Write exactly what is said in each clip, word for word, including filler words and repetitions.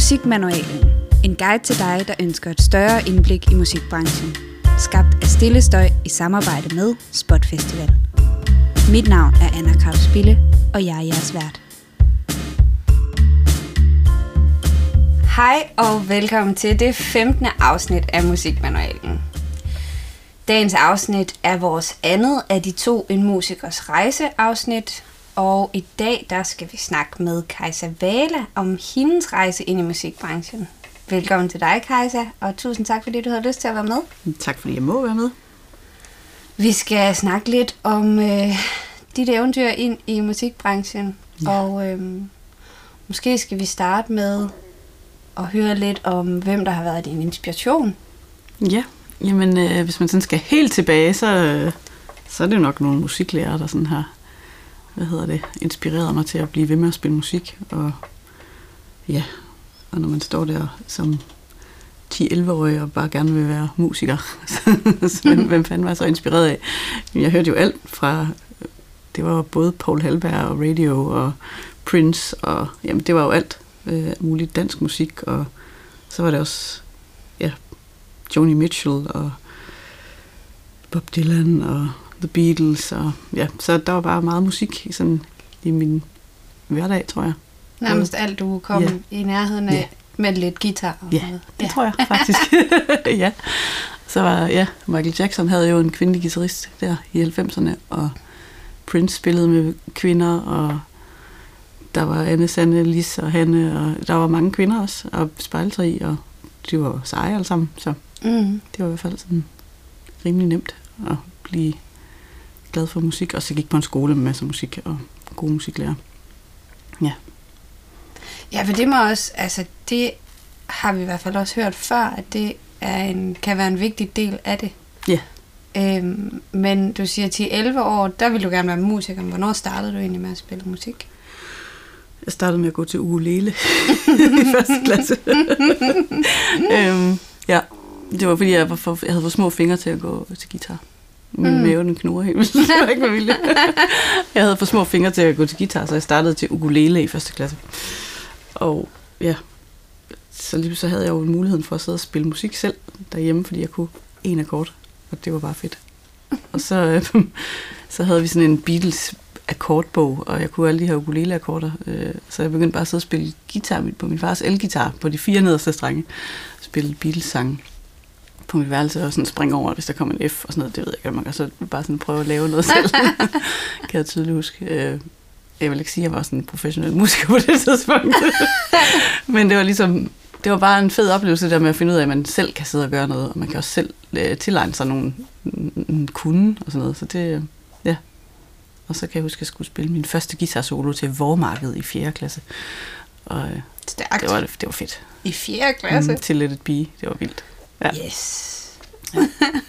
Musikmanualen. En guide til dig, der ønsker et større indblik i musikbranchen. Skabt af Stille Støj i samarbejde med Spot Festival. Mit navn er Anna Kraus Bille, og jeg er jeres vært. Hej og velkommen til det femtende afsnit af Musikmanualen. Dagens afsnit er vores andet af de to En Musikers Rejse afsnit, og i dag der skal vi snakke med Kajsa Vala om hendes rejse ind i musikbranchen. Velkommen til dig, Kajsa, og tusind tak, fordi du havde lyst til at være med. Tak, fordi jeg må være med. Vi skal snakke lidt om øh, dit eventyr ind i musikbranchen, ja. og øh, måske skal vi starte med at høre lidt om, hvem der har været din inspiration. Ja, jamen øh, hvis man sådan skal helt tilbage, så, øh, så er det jo nok nogle musiklærere, der sådan har, hvad hedder det, inspireret mig til at blive ved med at spille musik. Og ja, og når man står der som ti-elleve-årig og bare gerne vil være musiker, så hvem, hvem fanden var jeg så inspireret af? Jeg hørte jo alt fra, det var både Paul Halberg og Radio og Prince, og jamen det var jo alt øh, muligt dansk musik, og så var det også, ja, Joni Mitchell og Bob Dylan og The Beatles, og ja, så der var bare meget musik sådan i min hverdag, tror jeg. Nærmest alt, du kom yeah. i nærheden af, yeah. med lidt guitar og yeah. noget. Det ja, det tror jeg faktisk. Ja. Så var, ja, Michael Jackson havde jo en kvindelig guitarist der i halvfemserne, og Prince spillede med kvinder, og der var Anne, Sanne, Lis og Hanne, og der var mange kvinder også, og spejletræ, og de var seje alle sammen, så mm. det var i hvert fald sådan rimelig nemt at blive glad for musik, og så gik på en skole med masser af musik og gode musiklærer. Ja. Ja, for det må også, altså det har vi i hvert fald også hørt før, at det er en, kan være en vigtig del af det. Ja. Øhm, men du siger ti-elleve år, der vil du gerne være musiker. Hvornår startede du egentlig med at spille musik? Jeg startede med at gå til ukulele i første klasse. øhm, ja, det var fordi, jeg, var for, jeg havde for små fingre til at gå til guitar. Min mm. mave, den knurrer helt. Det var ikke med vilje. Jeg havde for små fingre til at gå til guitar, så jeg startede til ukulele i første klasse. Og ja, så lige så havde jeg jo muligheden for at sidde og spille musik selv derhjemme, fordi jeg kunne en akkord, og det var bare fedt. Og så, øh, så havde vi sådan en Beatles akkordbog, og jeg kunne alle de her ukulele-akkorder, øh, så jeg begyndte bare at sidde og spille guitar på min fars elgitar, på de fire nederste strenge, spille Beatles-sange på mit værelse, og sådan springe over, hvis der kom en F og sådan noget, det ved jeg ikke, man kan så bare sådan prøve at lave noget selv, kan jeg tydeligt huske. Øh, jeg vil ikke sige, at jeg var sådan en professionel musiker på det tidspunkt, men det var ligesom, det var bare en fed oplevelse der med at finde ud af, at man selv kan sidde og gøre noget, og man kan også selv øh, tilegne sig nogle en kunde og sådan noget, så det, ja. Og så kan jeg huske, at jeg skulle spille min første guitar-solo til Vormarkedet i fjerde klasse, og øh, det, var, det var fedt. I fjerde klasse? Mm, til Let It Be, det var vildt. Ja. Yes. Ja.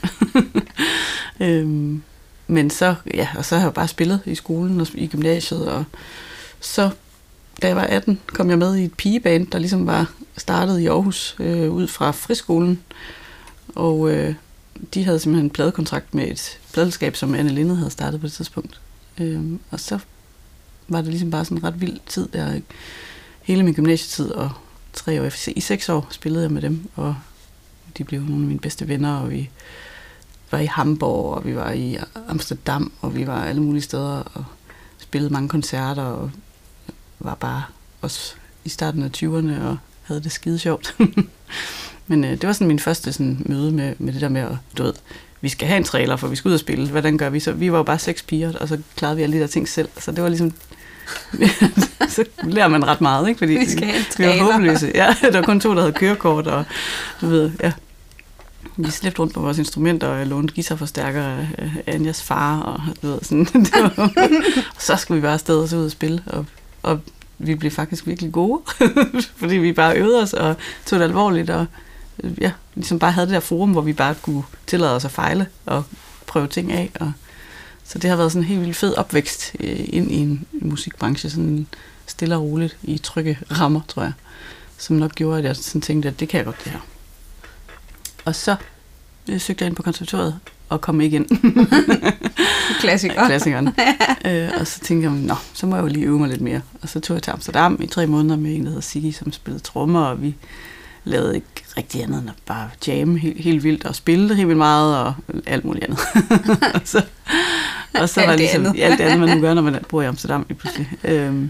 øhm, men så, ja, og så har jeg bare spillet i skolen og i gymnasiet, og så, da jeg var atten, kom jeg med i et pigeband, der ligesom var startet i Aarhus, øh, ud fra friskolen, og øh, de havde simpelthen en pladekontrakt med et pladelskab, som Anne Lindet havde startet på det tidspunkt. Øhm, og så var det ligesom bare sådan en ret vild tid der, hele min gymnasietid, og tre år, i seks år spillede jeg med dem, og de blev nogle af mine bedste venner, og vi var i Hamburg, og vi var i Amsterdam, og vi var alle mulige steder, og spillede mange koncerter, og var bare også i starten af tyverne, og havde det skide sjovt. Men øh, det var sådan min første sådan, møde med, med det der med, at du ved, vi skal have en trailer, for vi skal ud og spille. Hvordan gør vi så? Vi var jo bare seks piger, og så klarede vi alle de der ting selv. Så det var ligesom, så lærer man ret meget, ikke? Fordi vi skal have en trailer. Vi var håbløse. Ja, der var kun to, der havde kørekort, og du ved, ja. Vi slæbte rundt på vores instrumenter, og jeg lånte guitarforstærker af Anjas far, og du ved, sådan. Det var, og så skulle vi bare afsted og så ud og spille, og, og vi blev faktisk virkelig gode, fordi vi bare øvede os, og tog det alvorligt, og ja, ligesom bare havde det der forum, hvor vi bare kunne tillade os at fejle, og prøve ting af, og så det har været sådan en helt vildt fed opvækst ind i en musikbranche, sådan stille og roligt i trygge rammer, tror jeg, som nok gjorde, at jeg sådan tænkte, at det kan jeg godt, det her. Og så søgte jeg ind på konservatoriet og kom ikke ind. Klassiker. Klassikeren. øh, og så tænkte jeg, nå, så må jeg jo lige øve mig lidt mere. Og så tog jeg til Amsterdam i tre måneder med en, der hedder Sigge, som spillede trommer, og vi lavede ikke rigtig andet end at bare jamme helt, helt vildt, og spille helt vildt meget, og alt muligt andet. og så, og så alt var det ligesom andet. alt det andet, man nu gør, når man bor i Amsterdam lige pludselig. Øhm,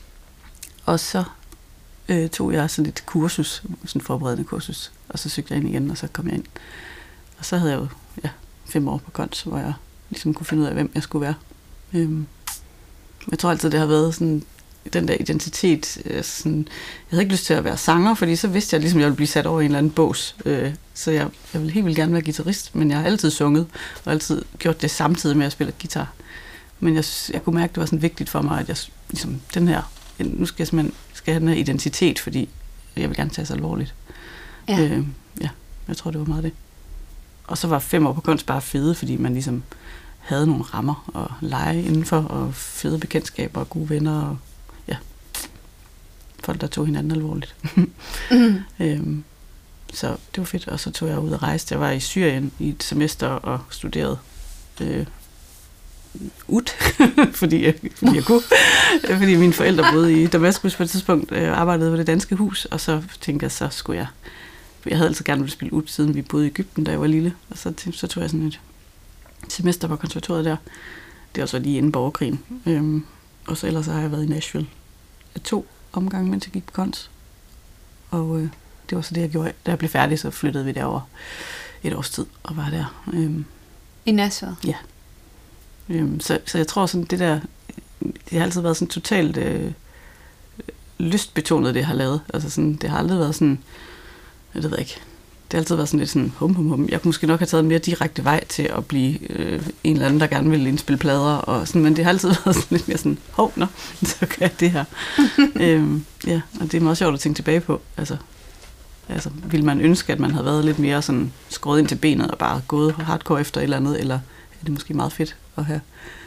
og så øh, tog jeg sådan et kursus, sådan et forberedende kursus, og så søgte jeg ind igen, og så kom jeg ind. Og så havde jeg jo ja, fem år på Kons, hvor jeg ligesom kunne finde ud af, hvem jeg skulle være. Øhm, jeg tror altid, det har været sådan den der identitet. Øh, sådan, jeg havde ikke lyst til at være sanger, fordi så vidste jeg ligesom, at jeg ville blive sat over i en eller anden bås. Øh, så jeg, jeg ville helt vildt gerne være guitarist, men jeg har altid sunget, og altid gjort det samtidig med at spille guitar. Men jeg, jeg kunne mærke, at det var sådan vigtigt for mig, at jeg ligesom, den her, nu skal jeg simpelthen skal have den her identitet, fordi jeg vil gerne tage sig alvorligt. Ja. Øh, ja, jeg tror, det var meget det. Og så var fem år på Kunst bare fede, fordi man ligesom havde nogle rammer og lege indenfor, og fede bekendtskaber og gode venner, og ja, folk, der tog hinanden alvorligt. mm. øhm, så det var fedt, og så tog jeg ud og rejste. Jeg var i Syrien i et semester og studerede øh, ud, fordi, jeg, fordi jeg kunne. fordi mine forældre boede i Damaskus på et tidspunkt, øh, arbejdede ved Det Danske Hus, og så tænkte jeg, så skulle jeg Jeg havde altid gerne ville spille ud, siden vi boede i Egypten, da jeg var lille. Og så, så tog jeg sådan et semester på konservatoriet der. Det var så lige inden borgerkrigen. Øhm, og så ellers har jeg været i Nashville to omgange, mens jeg gik på Kons. Og øh, det var så det, jeg gjorde. Da jeg blev færdig, så flyttede vi derover et års tid og var der. Øhm, I Nashville? Ja. Øhm, så, så jeg tror sådan, det der, det har altid været sådan totalt øh, lystbetonet, det jeg har lavet. Altså sådan, det har aldrig været sådan, jeg ved ikke, det har altid været sådan lidt sådan hum hum hum. Jeg kunne måske nok have taget en mere direkte vej til at blive øh, en eller anden, der gerne ville indspille plader, og sådan, men det har altid været sådan lidt mere sådan, hov, nå, så gør jeg det her. øhm, ja, og det er meget sjovt at tænke tilbage på. Altså, altså, ville man ønske, at man havde været lidt mere sådan skåret ind til benet og bare gået hardcore efter et eller andet, eller er det måske meget fedt at have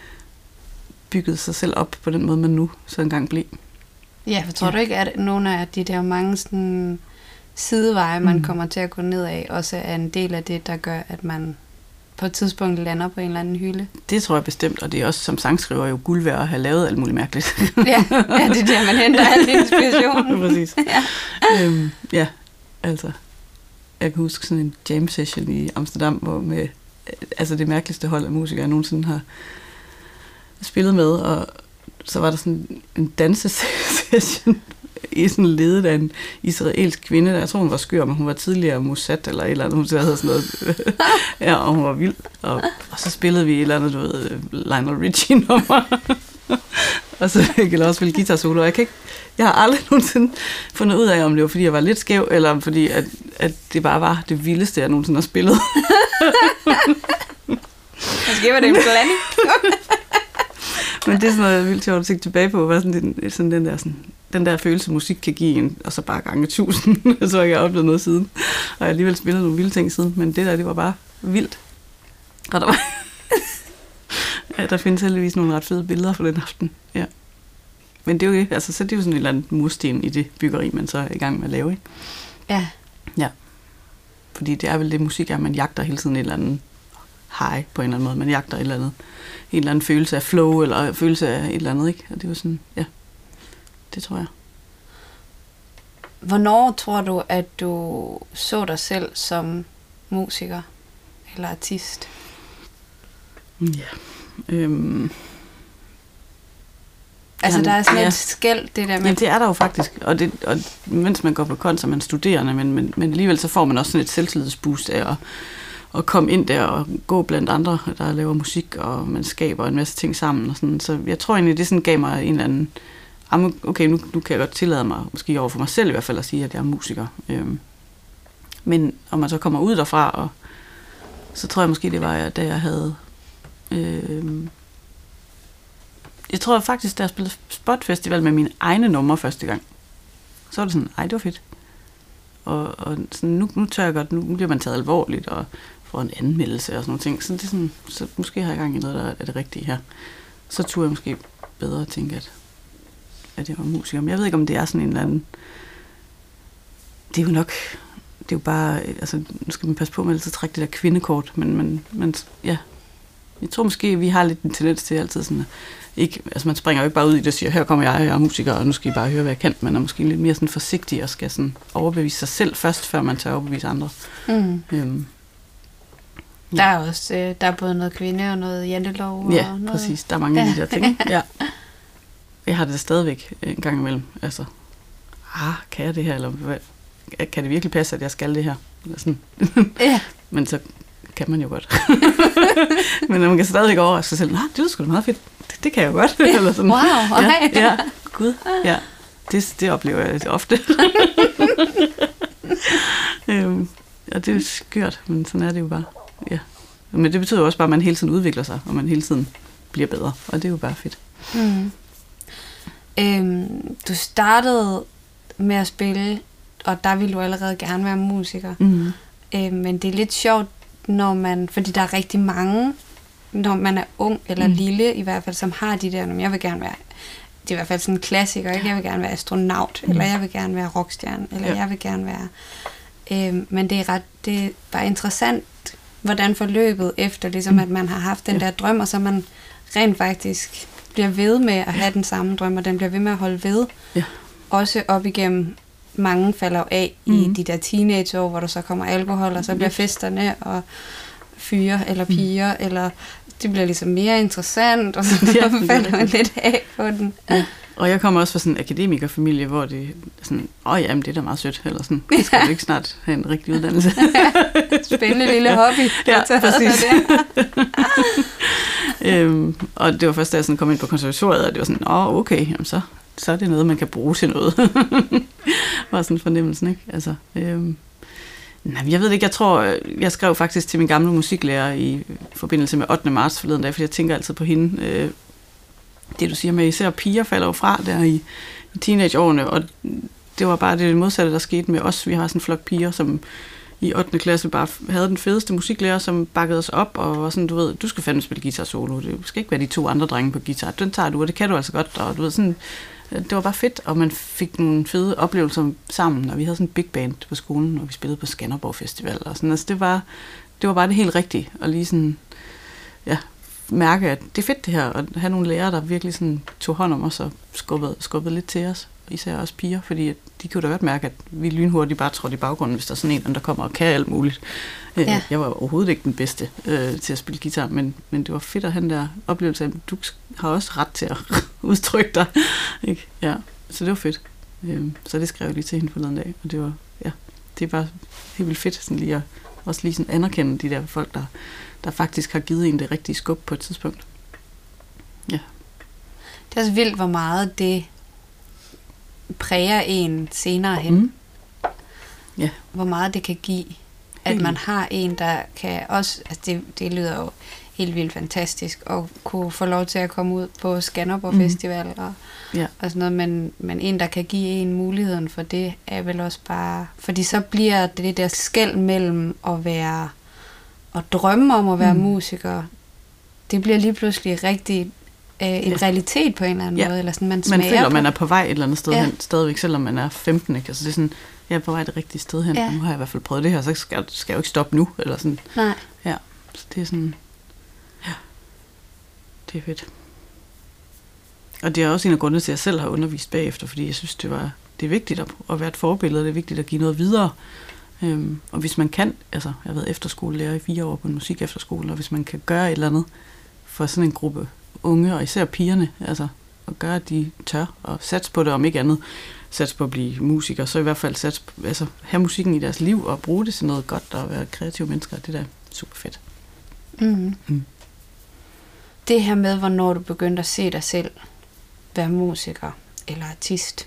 bygget sig selv op på den måde, man nu så engang blev? Ja, for tror ja. du ikke, at nogle af de der mange sådan sideveje, man mm. kommer til at gå ned af, også er en del af det, der gør, at man på et tidspunkt lander på en eller anden hylde? Det tror jeg bestemt, og det er også som sangskriver jo guld værd at have lavet alt muligt mærkeligt. ja, ja, det er der, man henter al inspiration. Præcis. ja. Øhm, ja, altså, jeg kan huske sådan en jam session i Amsterdam, hvor med altså det mærkeligste hold af musikere, jeg nogensinde har spillet med, og så var der sådan en dansesession i sådan ledet af en israelsk kvinde, der jeg tror, hun var skør, men hun var tidligere Mossad eller et eller andet, hun havde sådan noget. ja, og hun var vild. Og, og så spillede vi et eller andet, du ved, Lionel Richie-nummer. og så fik jeg også spille guitar solo. Jeg, kan ikke, jeg har aldrig nogensinde fundet ud af, om det var, fordi jeg var lidt skæv, eller om fordi, at, at det bare var det vildeste, jeg nogensinde har spillet. Måske var det en blanding. Men det er sådan noget vildt sjovt at tænke tilbage på, hvad sådan, den, sådan den der sådan, den der følelse, musik kan give en, og så bare gange tusind, så har jeg oplevet noget siden. Og jeg har alligevel spillet nogle vilde ting siden, men det der, det var bare vildt. Og der var ja, der findes heldigvis nogle ret fede billeder fra den aften. Ja. Men det er jo ikke, altså så det er jo sådan en eller anden mursten i det byggeri, man så er i gang med at lave, ikke? Ja. Ja. Fordi det er vel det musik, at man jagter hele tiden et eller andet high på en eller anden måde. Man jagter et eller andet, en eller anden følelse af flow, eller følelse af et eller andet, ikke? Og det var sådan, ja. Det tror jeg. Hvornår tror du, at du så dig selv som musiker eller artist? Ja. Øhm. Altså, der er sådan ja. et skæld, det der med... Ja, det er der jo faktisk. Og, det, og mens man går på Kons, så er man studerende, men, men, men alligevel så får man også sådan et selvtillidsboost af at, at komme ind der og gå blandt andre, der laver musik, og man skaber en masse ting sammen. Og sådan. Så jeg tror egentlig, det sådan gav mig en eller anden... Okay, nu, nu kan jeg godt tillade mig, måske over for mig selv i hvert fald, at sige, at jeg er musiker. Øhm, men om man så kommer ud derfra, og så tror jeg måske, det var, da jeg havde... Øhm, jeg tror faktisk, da jeg spillede Spot Festival med mine egne numre første gang, så var det sådan, ej, det var fedt. Og, og sådan, nu, nu tør jeg godt, nu bliver man taget alvorligt, og får en anmeldelse og sådan nogle ting. Så, det er sådan, så måske har jeg gang i noget, der er det rigtige her. Så turde jeg måske bedre at tænke, at at jeg var musiker. Men jeg ved ikke, om det er sådan en eller anden... Det er jo nok... Det er jo bare... Altså, nu skal man passe på med at trække det der kvindekort, men, men, men ja. jeg tror måske, vi har lidt en tendens til altid sådan, ikke, altså man springer jo ikke bare ud i det og siger, her kommer jeg, jeg er musiker, og nu skal I bare høre, hvad jeg kan. Man er måske lidt mere sådan forsigtig og skal sådan overbevise sig selv først, før man tager overbevise andre. Mm. Øhm, ja. Der er også, øh, der er både noget kvinde og noget jantelov. Ja, og noget... præcis. Der er mange af de der ting. Ja. Jeg har det stadigvæk en gang imellem. Altså, ah, kan jeg det her? Eller hvad? Kan det virkelig passe, at jeg skal det her? Eller sådan. Ja. Men så kan man jo godt. Men man kan stadigvæk overraske sig selv. Nej, det er sgu da meget fedt. Det, det kan jeg jo godt. Eller sådan. Wow, okay. Ja, ja, gud. Ja. Det, det oplever jeg ofte. øhm, og det er skørt, men sådan er det jo bare. Ja. Men det betyder også bare, at man hele tiden udvikler sig, og man hele tiden bliver bedre. Og det er jo bare fedt. Mm. Øhm, du startede med at spille, og der ville du allerede gerne være musiker. Mm. Øhm, men det er lidt sjovt, når man, fordi der er rigtig mange, når man er ung eller mm. lille i hvert fald, som har de der, jeg vil gerne være, det er i hvert fald sådan en klassiker, ikke? Jeg vil gerne være astronaut, mm. eller jeg vil gerne være rockstjerne, eller ja. jeg vil gerne være... Øhm, men det er ret, det er bare interessant, hvordan forløbet efter, ligesom mm. at man har haft den ja. der drøm, og så man rent faktisk bliver ved med at have den samme drøm, og den bliver ved med at holde ved. Ja. Også op igennem, mange falder af mm. i de der teenageår, hvor der så kommer alkohol, og så bliver festerne og fyre eller piger, mm. eller det bliver ligesom mere interessant, og så ja, falder man lidt af på den. Ja. Og jeg kommer også fra sådan en akademikerfamilie, hvor det er sådan, åh jamen, det er da meget sødt, eller sådan, det skal du ikke snart have en rigtig uddannelse. Spændende lille hobby. Ja, præcis. øhm, og det var først, da jeg sådan kom ind på konservatoriet, og det var sådan, åh, okay, jamen så, så er det noget, man kan bruge til noget. var sådan fornemmelsen, ikke? Altså, øhm, nej, jeg ved ikke, jeg tror, jeg skrev faktisk til min gamle musiklærer i forbindelse med ottende marts forleden dag, fordi jeg tænker altid på hende. Øh, det du siger med, især piger falder jo fra der i, i teenageårene, og det var bare det modsatte, der skete med os. Vi har sådan en flok piger, som i ottende klasse bare havde den fedeste musiklærer, som bakkede os op, og var sådan, du ved, du skal fandme spille guitar solo, det skal ikke være de to andre drenge på guitar, den tager du, og det kan du altså godt, og du ved, sådan, det var bare fedt, og man fik nogle fede oplevelser sammen, og vi havde sådan en big band på skolen, og vi spillede på Skanderborg Festival, og sådan, altså det var, det var bare det helt rigtige, og lige sådan, ja, mærke, at det er fedt det her, og have nogle lærere, der virkelig sådan tog hånd om os, og skubbede, skubbede lidt til os, især også piger, fordi de kunne da godt mærke, at vi lynhurtigt bare trådte i baggrunden, hvis der er sådan en, der kommer og kan alt muligt. Ja. Jeg var overhovedet ikke den bedste øh, til at spille guitar, men, men det var fedt at have den der oplevelse af, at du har også ret til at udtrykke dig. Ikke? Ja, så det var fedt. Øh, så det skrev jeg lige til hende forleden dag, og det var, ja, det er bare helt vildt fedt, sådan lige at også lige sådan anerkende de der folk, der, der faktisk har givet en det rigtige skub på et tidspunkt. Ja. Det er også vildt, hvor meget det præger en senere hen. Mm. Ja. Hvor meget det kan give, at helt man har en, der kan også, altså det, det lyder jo helt vildt fantastisk, at kunne få lov til at komme ud på Skanderborg mm. Festival og, ja. og sådan noget, men, men en, der kan give en muligheden for det, er vel også bare, fordi så bliver det det der skel mellem at være, og drømme om at være mm. musiker, det bliver lige pludselig rigtig en ja. realitet på en eller anden ja. måde, eller sådan, man smager man føler, på. Man er på vej et eller andet sted ja. hen, stadigvæk, selvom man er femten, ikke? Altså det er sådan, jeg er på vej det rigtige sted hen, ja. og nu har jeg i hvert fald prøvet det her, så skal, skal jeg jo ikke stoppe nu, eller sådan. Nej. Ja, så det er sådan, ja, det er fedt. Og det er også en af grundene til, at jeg selv har undervist bagefter, fordi jeg synes, det var, det er vigtigt at, at være et forbillede, det er vigtigt at give noget videre. Øhm, og hvis man kan, altså jeg har været efterskolelærer i fire år på en musik efterskole, og hvis man kan gøre et eller andet for sådan en gruppe unge, og især pigerne, altså at gøre, at de tør og satse på det, om ikke andet satse på at blive musiker, så i hvert fald satse på, altså have musikken i deres liv og bruge det til noget godt og være kreative mennesker, det der er super fedt. Mm. Mm. Det her med, hvornår du begyndte at se dig selv være musiker eller artist,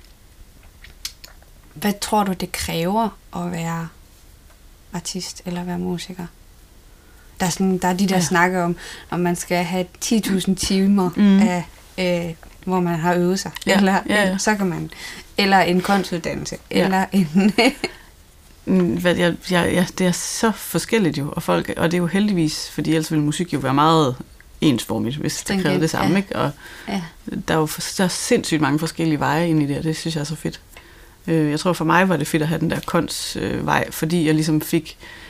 hvad tror du, det kræver at være artist eller være musiker? Der er, sådan, der er de der ja. snakker om, om man skal have ti tusind timer, mm. af, øh, hvor man har øvet sig. Ja. Eller, ja, ja. Så kan man, eller en kunstuddannelse. Ja. Eller en... Hvad, jeg, jeg, ja, det er så forskelligt jo, og, folk, og det er jo heldigvis, fordi ellers ville musik jo være meget ensformigt, hvis det krævede det samme. Ja. Ikke? Og ja. Der er jo der er sindssygt mange forskellige veje ind i det, og det synes jeg er så fedt. Jeg tror for mig var det fedt at have den der kunstvej, fordi jeg ligesom fik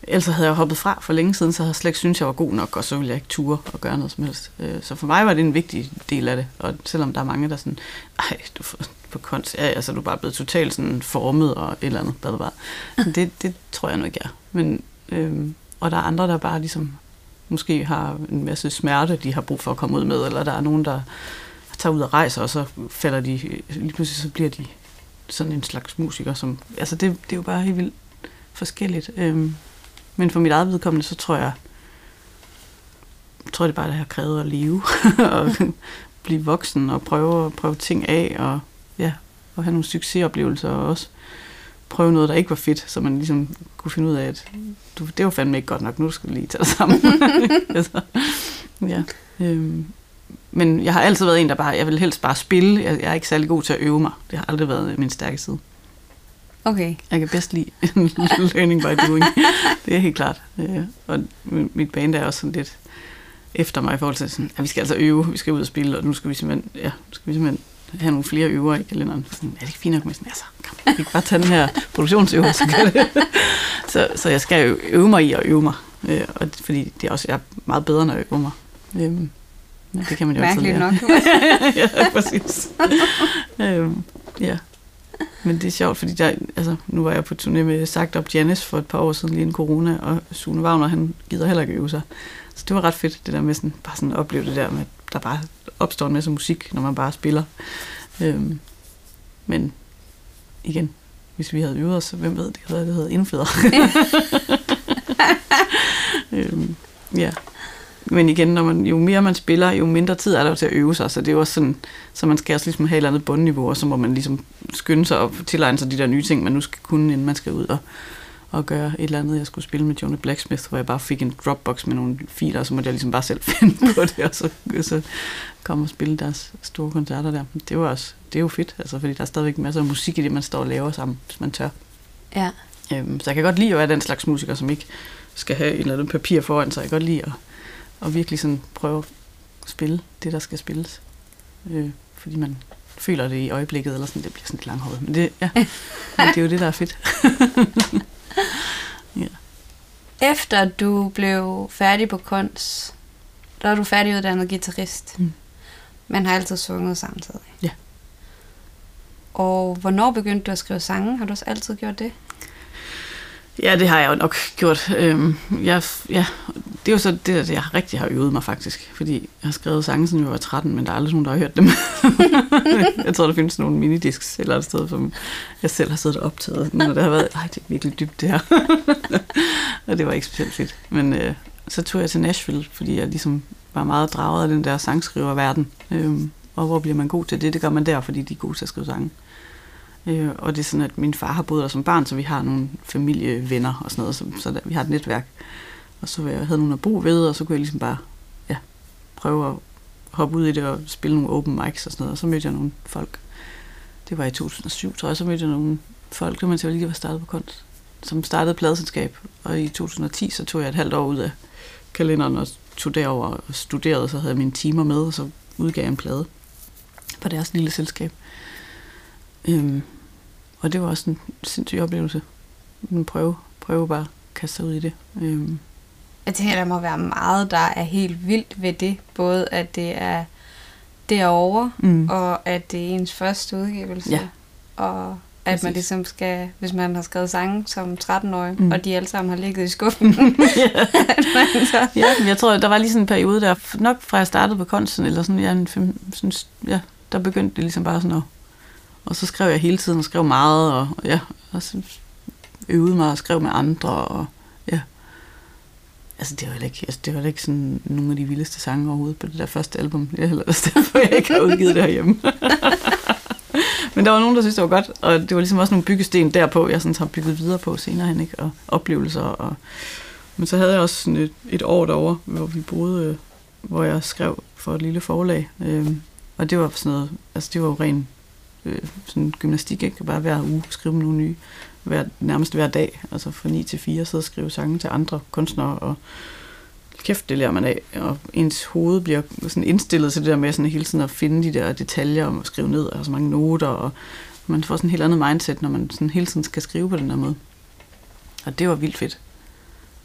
ellers havde jeg hoppet fra for længe siden, så havde jeg slet ikke syntes, jeg var god nok, og så ville jeg ikke ture og gøre noget som helst. Så for mig var det en vigtig del af det, og selvom der er mange, der sådan, ej, du får på kunst, ja, altså du er bare blevet totalt sådan formet og et eller andet, hvad det var. Det, det tror jeg nu ikke er. Men, øhm, og der er andre, der bare ligesom, måske har en masse smerte, de har brug for at komme ud med, eller der er nogen, der tager ud og rejser, og så falder de, lige pludselig så bliver de sådan en slags musiker, som, altså det, det er jo bare helt vildt forskelligt. Øhm, men for mit eget vedkommende, så tror jeg, tror det bare, at jeg har krævet at leve, og blive voksen, og prøve at prøve ting af, og ja, og have nogle succesoplevelser, og også prøve noget, der ikke var fedt, så man ligesom kunne finde ud af, at du, det var fandme ikke godt nok, nu skal du lige tage dig sammen. altså, ja, øhm, men jeg har altid været en, der bare, jeg vil helst bare spille, jeg, jeg er ikke særlig god til at øve mig, det har aldrig været min stærke side. Okay. Jeg kan bedst lide learning by doing, det er helt klart, øh, og mit band er også sådan lidt efter mig i forhold til sådan, at vi skal altså øve, vi skal ud og spille, og nu skal vi simpelthen, ja, nu skal vi simpelthen have nogle flere øver i kalenderen. Sådan, er det ikke fint nok med sådan, altså, kan vi ikke bare tage den her produktionsøver, så kan det. Så, så jeg skal jo øve mig i at øve mig, øh, og fordi det er også, jeg er meget bedre, når jeg øver mig. Øhm, ja, det kan man jo altid lære. Mærkeligt nok. ja, præcis. øhm, ja. Men det er sjovt, fordi der, altså, nu var jeg på turné med Sagt Up Janis for et par år siden, lige inden corona, og Sune Wagner, han gider heller ikke øve sig. Så det var ret fedt, det der med sådan, bare sådan at opleve det der med, at der bare opstår en masse musik, når man bare spiller. Øhm, men igen, hvis vi havde øvet os, så hvem ved, det havde det hedder endnu federe. øhm, ja. Men igen, når man, jo mere man spiller, jo mindre tid er der til at øve sig, så det er jo også sådan, så man skal også ligesom have et eller andet bundniveau, og så må man ligesom skynde sig og tilegne sig de der nye ting, man nu skal kunne, inden man skal ud og og gøre et eller andet. Jeg skulle spille med Johnny Blacksmith, hvor jeg bare fik en Dropbox med nogle filer, og så måtte jeg ligesom bare selv finde på det, og så, så komme og spille deres store koncerter der. Det var også, det er jo fedt, altså, fordi der er stadigvæk masser af musik i det, man står og laver sammen, hvis man tør. Ja. Øhm, så jeg kan godt lide at være den slags musiker, som ikke skal have et eller andet papir foran sig. Jeg kan godt lide at, at virkelig sådan prøve at spille det, der skal spilles. Øh, fordi man føler det i øjeblikket, eller sådan, det bliver sådan lidt langhåret. Men det, ja, men det er jo det, der er fedt. ja. Efter du blev færdig på kunst, der er du færdiguddannet guitarist. Mm. Man har altid sunget samtidig. Ja. Og hvornår begyndte du at skrive sange? Har du også altid gjort det? Ja, det har jeg jo nok gjort. Øhm, jeg, ja, det er jo så det, at jeg rigtig har øvet mig faktisk. Fordi jeg har skrevet sange, siden jeg var tretten, men der er aldrig nogen, der har hørt dem. jeg tror, der findes nogle minidisks eller et sted, som jeg selv har siddet og optaget. Når det har været, ej, det er virkelig dybt det her. og det var ikke specielt fedt. Men øh, så tog jeg til Nashville, fordi jeg ligesom var meget draget af den der sangskriververden. Øhm, og hvor bliver man god til det? Det gør man der, fordi de er gode til at skrive sange. Øh, og det er sådan, at min far har boet der som barn, så vi har nogle familievenner og sådan noget, så, så der, vi har et netværk. Og så jeg havde nogen at bo ved, og så kunne jeg ligesom bare ja, prøve at hoppe ud i det og spille nogle open mics og sådan noget. Og så mødte jeg nogle folk. Det var i to tusind og syv, tror jeg. Så mødte jeg nogle folk, det var mens jeg lige var startet på kunst, som startede pladeselskab. Og i to tusind og ti, så tog jeg et halvt år ud af kalenderen og tog derover og studerede, så havde jeg mine timer med, og så udgav jeg en plade på deres lille selskab. Øhm, og det var også en sindssyg oplevelse. Man prøve, prøve bare at kaste sig ud i det. Øhm. Jeg tænker, der må være meget, der er helt vildt ved det. Både at det er derovre, mm. og at det er ens første udgivelse. Ja. Og at Præcis. Man ligesom skal, hvis man har skrevet sange som tretten-årig, mm. og de alle sammen har ligget i skuffen. ja. så... ja, men jeg tror, der var lige sådan en periode der, nok fra jeg startede på kunsten, eller sådan, ja, en fem, sådan, ja, der begyndte det ligesom bare sådan at. Og så skrev jeg hele tiden, og skrev meget, og, og ja, og så øvede mig og skrev med andre, og ja. Altså, det var heller ikke, altså, det var ikke sådan nogle af de vildeste sange overhovedet på det der første album. Det er heller derfor, jeg ikke har udgivet det herhjemme. Men der var nogen, der synes det var godt, og det var ligesom også nogle byggesten derpå, jeg sådan har bygget videre på senere hen, ikke? Og oplevelser. Og... Men så havde jeg også sådan et, et år derovre, hvor vi boede, hvor jeg skrev for et lille forlag. Øhm, og det var sådan noget, altså det var jo ren øh, sådan gymnastik, ikke? Bare hver uge skrive nogle nye, hver, nærmest hver dag, altså fra ni til fire, så skrive sange til andre kunstnere, og kæft, det lærer man af, og ens hoved bliver sådan indstillet til det der med sådan hele tiden at finde de der detaljer og skrive ned, og så mange noter, og man får sådan et helt andet mindset, når man sådan hele tiden skal skrive på den der måde. Og det var vildt fedt.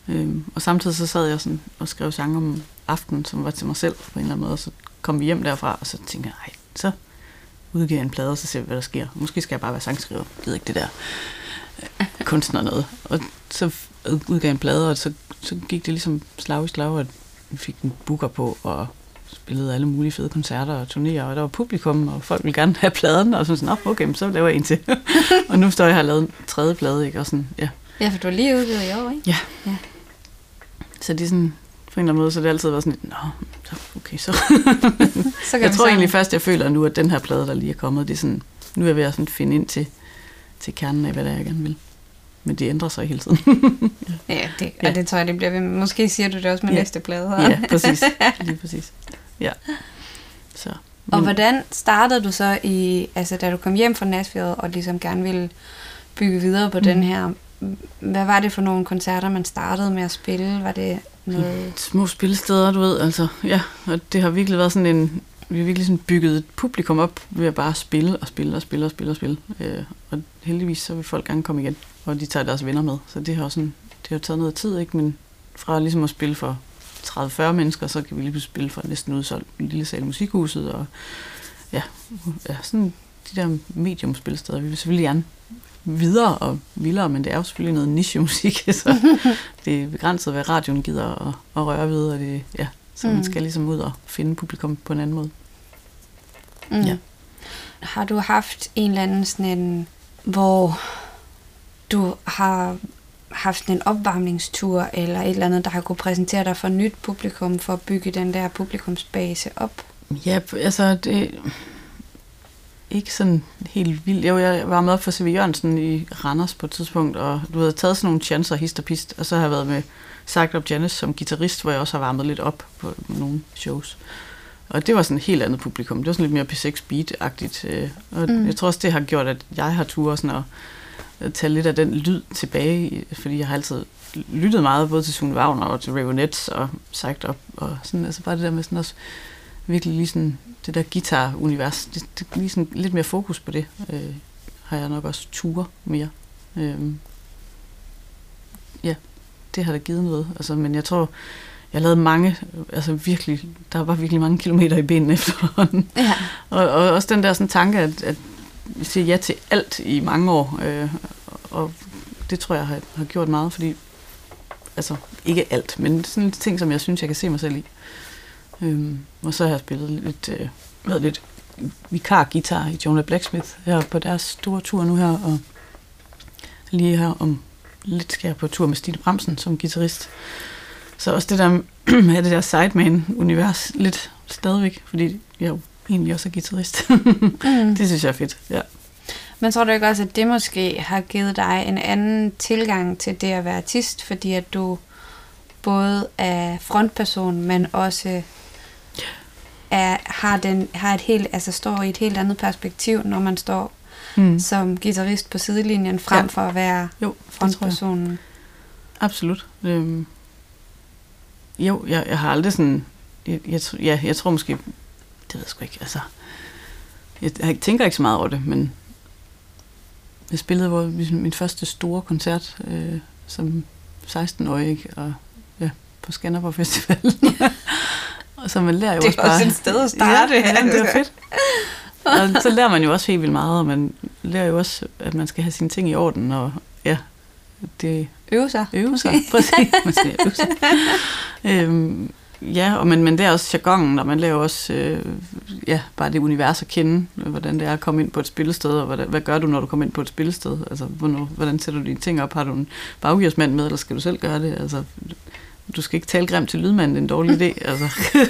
Øhm, og samtidig så sad jeg sådan og skrev sange om aftenen, som var til mig selv på en eller anden måde, og så kom vi hjem derfra, og så tænkte jeg, nej, så udgiver jeg en plade, og så ser vi, hvad der sker. Måske skal jeg bare være sangskriver. Jeg gider ikke det der øh, kunstner noget. Og så udgav jeg en plade, og så, så gik det ligesom slag i slag, og vi fik en booker på, og spillede alle mulige fede koncerter og turnéer, og der var publikum, og folk ville gerne have pladen, og så sådan, okay, så laver jeg en til. Og nu står jeg her og lavet en tredje plade, ikke? Og sådan, ja. Ja, for du har lige udgivet i år, ikke? Ja. Ja. Så det er sådan, på en eller anden måde, så det altid været sådan lidt, nå, så okay, så. så jeg tror egentlig først, jeg føler nu, at den her plade, der lige er kommet, det er sådan, nu er jeg ved at sådan finde ind til, til kernen af, hvad det er, jeg gerne vil. Men det ændrer sig hele tiden. ja, ja, det, ja, og det tror jeg, det bliver ved. Måske siger du det også med ja. næste plade. Ja, præcis. Lige præcis. Ja. Så. Men... Og hvordan startede du så i, altså da du kom hjem fra Nashville, og ligesom gerne ville bygge videre på mm. den her, hvad var det for nogle koncerter, man startede med at spille? Var det noget... Små spillesteder, du ved, altså, ja, og det har virkelig været sådan en, vi har virkelig sådan bygget et publikum op ved at bare spille og spille og spille og spille og spille. Øh, og heldigvis så vil folk gerne komme igen, og de tager deres venner med. Så det har sådan, det har taget noget tid, ikke? Men fra ligesom at spille for tredive til fyrre mennesker, så kan vi lige pludselig spille for næsten udsolgt en lille sal i Musikhuset, og ja, ja, sådan de der mediumspillesteder. Vi vil selvfølgelig gerne videre og vildere, men det er jo selvfølgelig noget niche-musik, så det er begrænset, hvad radioen gider at, at røre ved, og det, ja, så mm. man skal ligesom ud og finde publikum på en anden måde. Mm. Ja. Har du haft en eller anden sådan en, hvor du har haft sådan en opvarmningstur, eller et eller andet, der har kunne præsentere dig for nyt publikum, for at bygge den der publikumsbase op? Ja, altså det... Ikke sådan helt vildt. Jo, jeg var med op for C V Jørgensen i Randers på et tidspunkt, og du havde taget sådan nogle chancer, hist og pist, og så har jeg været med Sagt Up Janice som guitarist, hvor jeg også har varmet lidt op på nogle shows. Og det var sådan et helt andet publikum. Det var sådan lidt mere P seks beat-agtigt. Og mm. jeg tror også, det har gjort, at jeg har turet sådan at tage lidt af den lyd tilbage, fordi jeg har altid lyttet meget, både til Sune Wagner og til Raveonettes og Sagt Up, og sådan, altså bare det der med sådan også virkelig lige sådan det der guitar-univers, det, det lige sådan lidt mere fokus på det, øh, har jeg nok også ture mere. Øh, ja, det har da givet noget. Altså, men jeg tror, jeg lavede mange, altså virkelig, der var virkelig mange kilometer i benene efterhånden. Ja. Og, og også den der sådan tanke, at, at jeg siger ja til alt i mange år, øh, og det tror jeg har, har gjort meget, fordi, altså ikke alt, men sådan lidt ting, som jeg synes, jeg kan se mig selv i. Øhm, og så har jeg spillet lidt, øh, med lidt vikar-guitar i Jonah Blacksmith her på deres store tur nu her, og lige her om lidt skal jeg på tur med Stine Bramsen som guitarist. Så også det der med det der sideman-univers lidt stadigvæk, fordi jeg jo egentlig også er guitarist. mm. Det synes jeg er fedt, ja. Men tror du ikke også, at det måske har givet dig en anden tilgang til det at være artist, fordi at du både er frontperson, men også er, har, den, har et helt, altså står i et helt andet perspektiv, når man står mm. som guitarist på sidelinjen, frem ja. for at være jo, frontpersonen? Jeg. Absolut. Øhm. Jo, jeg, jeg har aldrig sådan, jeg, jeg, ja, jeg tror måske, det ved jeg sgu ikke, altså, jeg, jeg tænker ikke så meget over det, men jeg spillede hvor, min første store koncert øh, som seksten-årig, og ja, på Skanderborg Festival. Og så man lærer jo det også bare... Det er også et sted at starte. Ja, ja, det var fedt. Og så lærer man jo også helt vildt meget, og man lærer jo også, at man skal have sine ting i orden, og ja, det... Øve sig. Øve sig, præcis. Man skal øve sig. øhm, ja, og men, men det er også jargonen, når man lærer også øh, ja, bare det univers at kende, hvordan det er at komme ind på et spillested, og hvad, hvad gør du, når du kommer ind på et spillested? Altså, hvornår, hvordan sætter du dine ting op? Har du en baggearsmand med, eller skal du selv gøre det? Altså, du skal ikke tale grimt til lydmanden, det er en dårlig idé. Altså.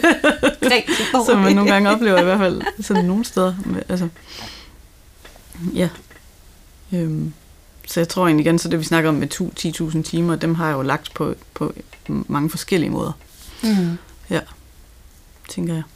Som man nogle gange oplever i hvert fald sådan nogle steder. Altså, ja. Øhm. Så jeg tror egentlig igen, så det vi snakker om med ti tusind timer, dem har jeg jo lagt på, på mange forskellige måder. Mm. Ja, tænker jeg.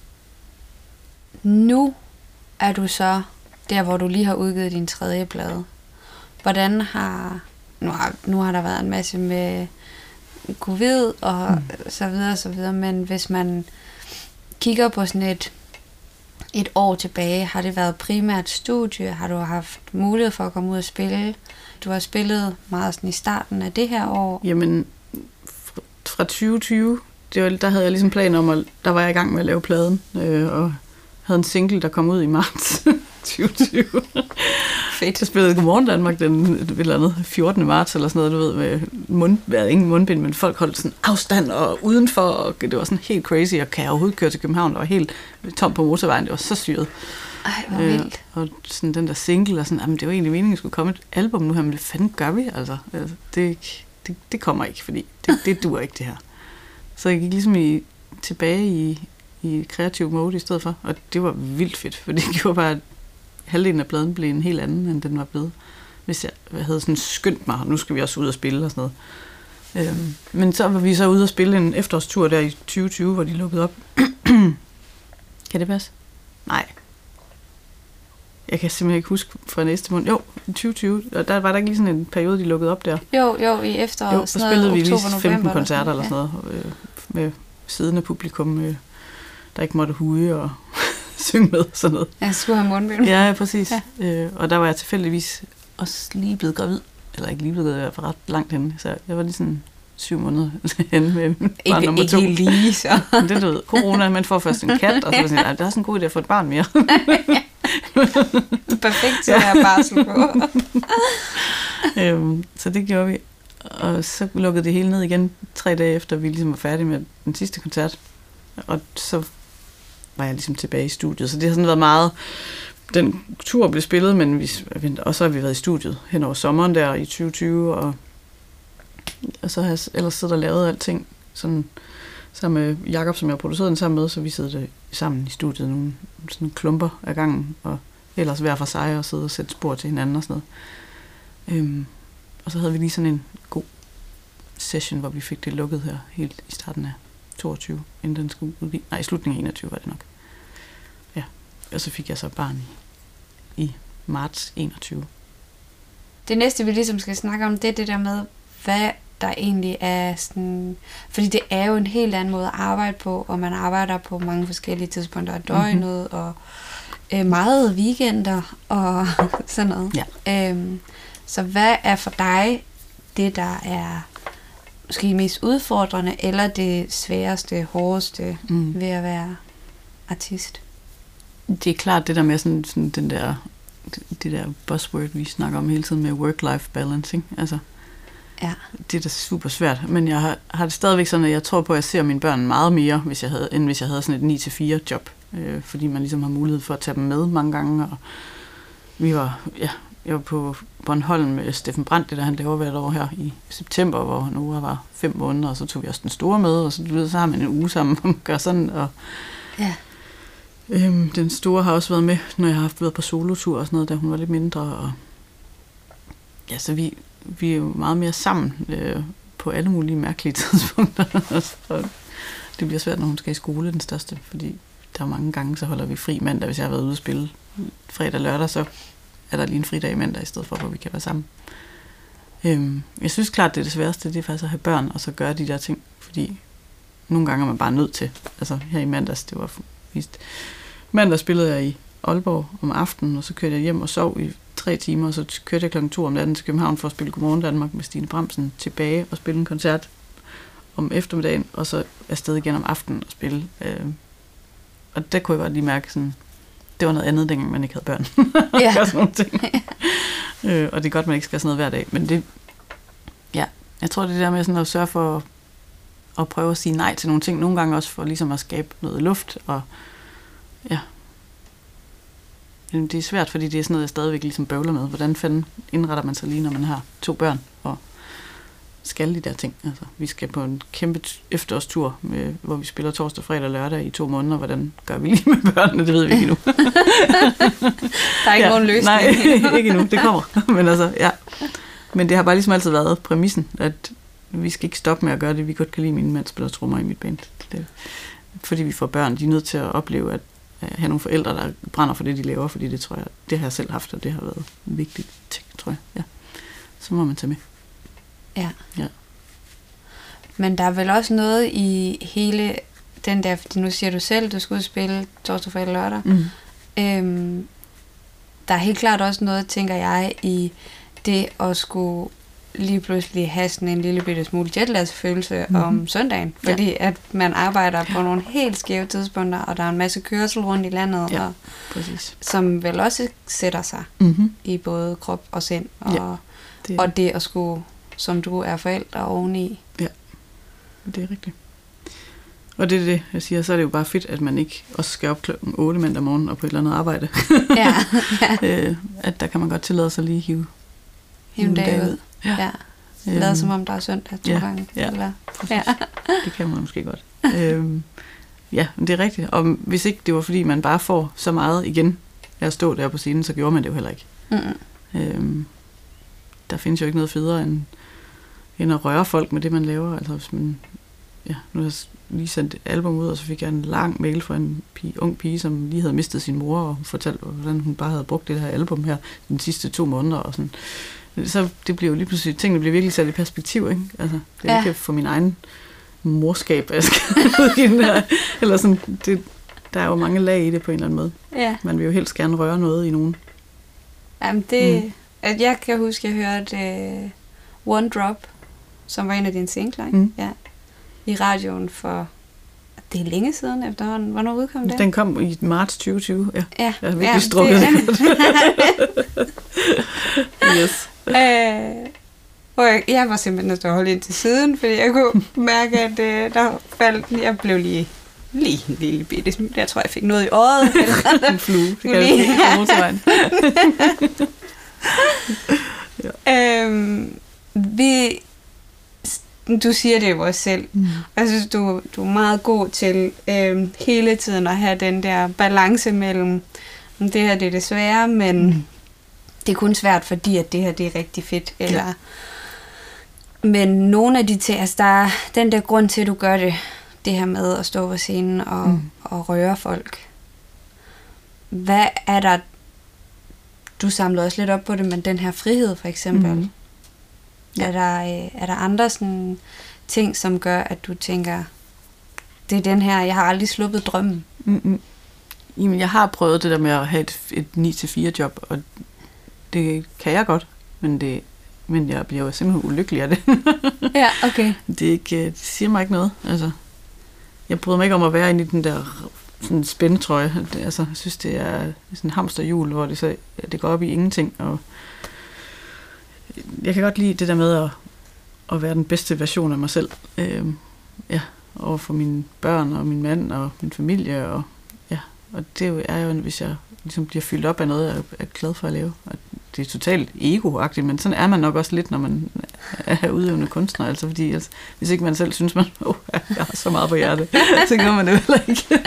Nu er du så der, hvor du lige har udgivet din tredje plade. Hvordan har... Nu har, nu har der været en masse med covid og mm. så videre, så videre, men hvis man kigger på sådan et, et år tilbage, har det været primært studie? Har du haft mulighed for at komme ud og spille? Du har spillet meget sådan i starten af det her år. Jamen, fra tyve tyve, det var, der havde jeg ligesom plan om, at der var jeg i gang med at lave pladen, øh, og havde en single, der kom ud i marts tyve tyve. Fedt. Jeg spillede Godmorgen Danmark den et eller andet fjortende marts eller sådan noget, du ved, med mund, ja, ingen mundbind, men folk holdt sådan afstand og udenfor, og det var sådan helt crazy, og kan jeg overhovedet køre til København, der var helt tom på motorvejen, det var så syret. Ej, hvor vildt. Øh, og sådan den der single, og sådan, jamen, det var egentlig meningen, at skulle komme et album nu her, men det fanden gør vi, altså. altså det, det, det kommer ikke, fordi det, det duer ikke, det her. Så jeg gik ligesom i, tilbage i, i kreativ mode i stedet for, og det var vildt fedt, for det gjorde bare, at halvdelen af pladen blev en helt anden, end den var blevet. Hvis jeg havde sådan skyndt mig, nu skal vi også ud og spille og sådan noget. Øhm, men så var vi så ude og spille en efterårstur der i tyve tyve, hvor de lukkede op. Kan det passe? Nej. Jeg kan simpelthen ikke huske fra næste måned. Jo, i tyve tyve, og der var der ikke lige sådan en periode, de lukkede op der. Jo, jo, i efteråret. Jo, så spillede vi lige oktober, femten koncerter eller sådan noget, øh, med siddende publikum, øh, der ikke måtte huge og synge med sådan noget. Jeg skulle have mundbind. Ja, præcis. Ja. Øh, og der var jeg tilfældigvis også lige blevet gravid, eller ikke lige blevet gravid, jeg var ret langt henne, så jeg var lige sådan syv måneder henne med barn nummer to. Ikke lige så. Det du ved, corona, man får først en kat, og så var sådan, det er sådan en god idé at få et barn mere. Perfekt til at have barsel på. øhm, så det gjorde vi. Og så lukkede det hele ned igen tre dage efter, vi ligesom var færdige med den sidste koncert. Og så var jeg ligesom tilbage i studiet. Så det har sådan været meget... Den tur blev spillet, men vi, og så har vi været i studiet hen over sommeren der i tyve tyve, og, og så har jeg ellers siddet og lavet alting sådan, sammen med Jakob, som jeg har produceret den sammen med, så vi sidder sammen i studiet nogle sådan klumper af gangen, og ellers hver for sig og sidde og sætte spor til hinanden og sådan noget. Øhm, og så havde vi lige sådan en god session, hvor vi fik det lukket her helt i starten af toogtyve, inden den skulle udgive. Nej, i slutningen af enogtyve var det nok. Ja, og så fik jeg så barn i, i marts enogtyve. Det næste, vi ligesom skal snakke om, det er det der med, hvad der egentlig er sådan... Fordi det er jo en helt anden måde at arbejde på, og man arbejder på mange forskellige tidspunkter af døgnet, mm-hmm. og øh, meget weekender, og sådan noget. Ja. Øhm, så hvad er for dig det, der er måske mest udfordrende, eller det sværeste, hårdeste mm. ved at være artist? Det er klart det der med sådan, sådan den der, det der buzzword, vi snakker om hele tiden med work-life balance, ikke? Altså, ja. Det er da super svært, men jeg har, har det stadigvæk sådan, at jeg tror på, at jeg ser mine børn meget mere, hvis jeg havde, end hvis jeg havde sådan et ni til fire job, øh, fordi man ligesom har mulighed for at tage dem med mange gange, og vi var, ja, jeg var på Bornholm med Steffen Brandt, det der han laver hvert år her i september, hvor Nora var fem måneder, og så tog vi også den store med, og så, du ved, så har man en uge sammen, hvor man gør sådan, og ja. øhm, den store har også været med, når jeg har haft været på solotur og sådan noget, da hun var lidt mindre, og ja, så vi, vi er jo meget mere sammen øh, på alle mulige mærkelige tidspunkter, og det bliver svært, når hun skal i skole, den største, fordi der er mange gange, så holder vi fri mandag, hvis jeg har været ude at spille fredag og lørdag, så er der lige en fridag i mandag, i stedet for, hvor vi kan være sammen. Øhm, jeg synes klart, det er det sværeste, det er faktisk at have børn, og så gøre de der ting, fordi nogle gange er man bare nødt til. Altså her i mandags, det var vist. Mandag spillede jeg i Aalborg om aftenen, og så kørte jeg hjem og sov i tre timer, og så kørte jeg klokken to om natten til København for at spille Godmorgen Danmark med Stine Bramsen tilbage og spille en koncert om eftermiddagen, og så afsted igen om aftenen og spille. Øh, og der kunne jeg godt lige mærke sådan, det var noget andet, dengang man ikke havde børn. Ja. Sådan nogle ting. øh, og det er godt, man ikke skal sådan noget hver dag. Men det, ja, jeg tror, det er det der med sådan at sørge for at, at prøve at sige nej til nogle ting. Nogle gange også for ligesom at skabe noget luft. Og ja, det er svært, fordi det er sådan noget, jeg stadigvæk ligesom bøvler med. Hvordan fanden indretter man sig lige, når man har to børn og skal de der ting. Altså, vi skal på en kæmpe efterårstur, med, hvor vi spiller torsdag, fredag og lørdag i to måneder. Hvordan gør vi lige med børnene? Det ved vi ikke endnu. Der er ikke ja, nogen løsning. Nej, ikke endnu. Det kommer. Men altså, ja. Men det har bare ligesom altid været præmissen, at vi skal ikke stoppe med at gøre det. Vi godt kan lide, min mand spiller trommer i mit band. Det, fordi vi får børn, de er nødt til at opleve, at have nogle forældre, der brænder for det, de laver, fordi det tror jeg, det har jeg selv haft, og det har været en vigtig ting, tror jeg. Ja. Så må man tage med. Ja. Ja. Men der er vel også noget i hele den der, fordi nu siger du selv, du skal udspille torsdag, fredag, lørdag. Mm. Øhm, der er helt klart også noget, tænker jeg, i det at skulle lige pludselig have sådan en lille bitte smule jetlagsfølelse Mhm. om søndagen, fordi ja. at man arbejder på nogle helt skæve tidspunkter, og der er en masse kørsel rundt i landet, Ja. og, Præcis. som vel også sætter sig Mm-hmm. i både krop og sind, og, Ja, det, og det at skulle, som du er forældre oveni. det er rigtigt. Og det er det, jeg siger, så er det jo bare fedt, at man ikke også skal op klokken otte mandag morgen og på et eller andet arbejde. Ja, ja. øh, at der kan man godt tillade sig lige at hive, Hive en dag ud. Ja. Ja. Lad som om der er søndag to ja, gange. ja. Eller, Præcis. ja. Det kan man måske godt. øhm, ja, men det er rigtigt. Og hvis ikke det var, fordi man bare får så meget igen af at stå der på scenen, så gjorde man det jo heller ikke. Mm. Øhm, der findes jo ikke noget federe end, end at røre folk med det, man laver. Altså hvis man, ja, nu har jeg lige sendt et album ud, og så fik jeg en lang mail fra en pige, ung pige, som lige havde mistet sin mor, og fortalte, hvordan hun bare havde brugt det her album her de sidste to måneder. Og sådan. Så det blev jo lige pludselig, tingene blev virkelig sat i perspektiv, ikke? Altså, det er Ja. ikke for min egen morskab, jeg skal udgive den her. Eller sådan, det, der er jo mange lag i det på en eller anden måde. Ja. Man vil jo helst gerne røre noget i nogen. Jamen det, Mm. at jeg kan huske, at jeg hørte uh, One Drop, som var en af dine singler, ikke? Mm. Ja, i radioen for, det er længe siden efterhånden. Hvornår udkom den? Den kom i marts tyve tyve, ja. Ja, Jeg har virkelig strukket det. Yes. øh, hvor jeg, jeg var simpelthen nødt til at holde ind til siden, fordi jeg kunne mærke, at øh, der faldt, jeg blev lige, lige en lille bitte smule. Jeg tror, jeg fik noget i øjet. En flue. Det kan Lige. jeg ikke på motorvejen. øhm, vi, du siger det jo også selv. Mm. Jeg synes, du, du er meget god til øhm, hele tiden at have den der balance mellem, om det her det er det svære, men Mm. det er kun svært, fordi at det her det er rigtig fedt. Eller, ja. Men nogle af de ting, altså der er den der grund til, at du gør det, det her med at stå på scenen og, Mm. og røre folk. Hvad er der, du samlede også lidt op på det, men den her frihed for eksempel, Mm. Ja. er, der, øh, er der andre sådan ting, som gør, at du tænker, det er den her, jeg har aldrig sluppet drømmen? Mm-mm. Jamen, jeg har prøvet det der med at have et, et ni til fire job, og det kan jeg godt, men, det, men jeg bliver jo simpelthen ulykkelig af det. Ja, okay. det, er ikke, det siger mig ikke noget. Altså, jeg bryder mig ikke om at være inde i den der sådan spændetrøje. Det, altså, jeg synes, det er sådan en hamsterhjul, hvor det, så, det går op i ingenting. Og jeg kan godt lide det der med at, at være den bedste version af mig selv. Øhm, ja, over for mine børn og min mand og min familie. Og, ja, og det er jo, hvis jeg ligesom bliver fyldt op af noget, jeg er glad for at lave. Og det er totalt egoagtigt, men sådan er man nok også lidt, når man er udøvende kunstner. Altså fordi, altså, hvis ikke man selv synes, man oh, jeg har så meget på hjertet, så gør man det heller ikke.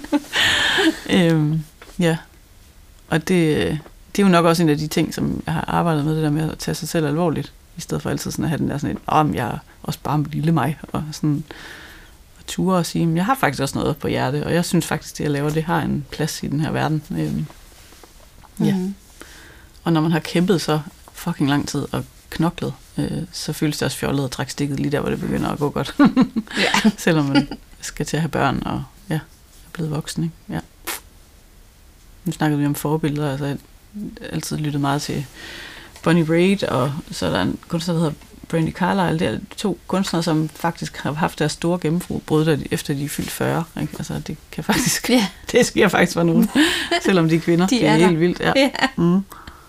øhm, ja, og det, det er jo nok også en af de ting, som jeg har arbejdet med, det der med at tage sig selv alvorligt, i stedet for altid sådan at have den der sådan et, om jeg er også bare en lille mig, og sådan at ture og sige, jeg har faktisk også noget på hjertet, og jeg synes faktisk, det jeg laver, det har en plads i den her verden. Øhm, ja. Mm. Og når man har kæmpet så fucking lang tid og knoklet, øh, så føles det også fjollet at trække stikket lige der, hvor det begynder at gå godt. Ja. Selvom man skal til at have børn og ja, er blevet voksen. Ikke? Ja. Nu snakkede vi om forbilleder. Altså, jeg har altid lyttet meget til Bonnie Raitt, og så er der en kunstner, der hedder Brandi Carlile. Det er to kunstnere, som faktisk har haft deres store gennembrud, efter de er fyldt fyrre. Ikke? Altså, det kan faktisk... Ja. Det sker faktisk for nogen, selvom de er kvinder. De det er, er helt der. vildt. Ja. Ja. Mm.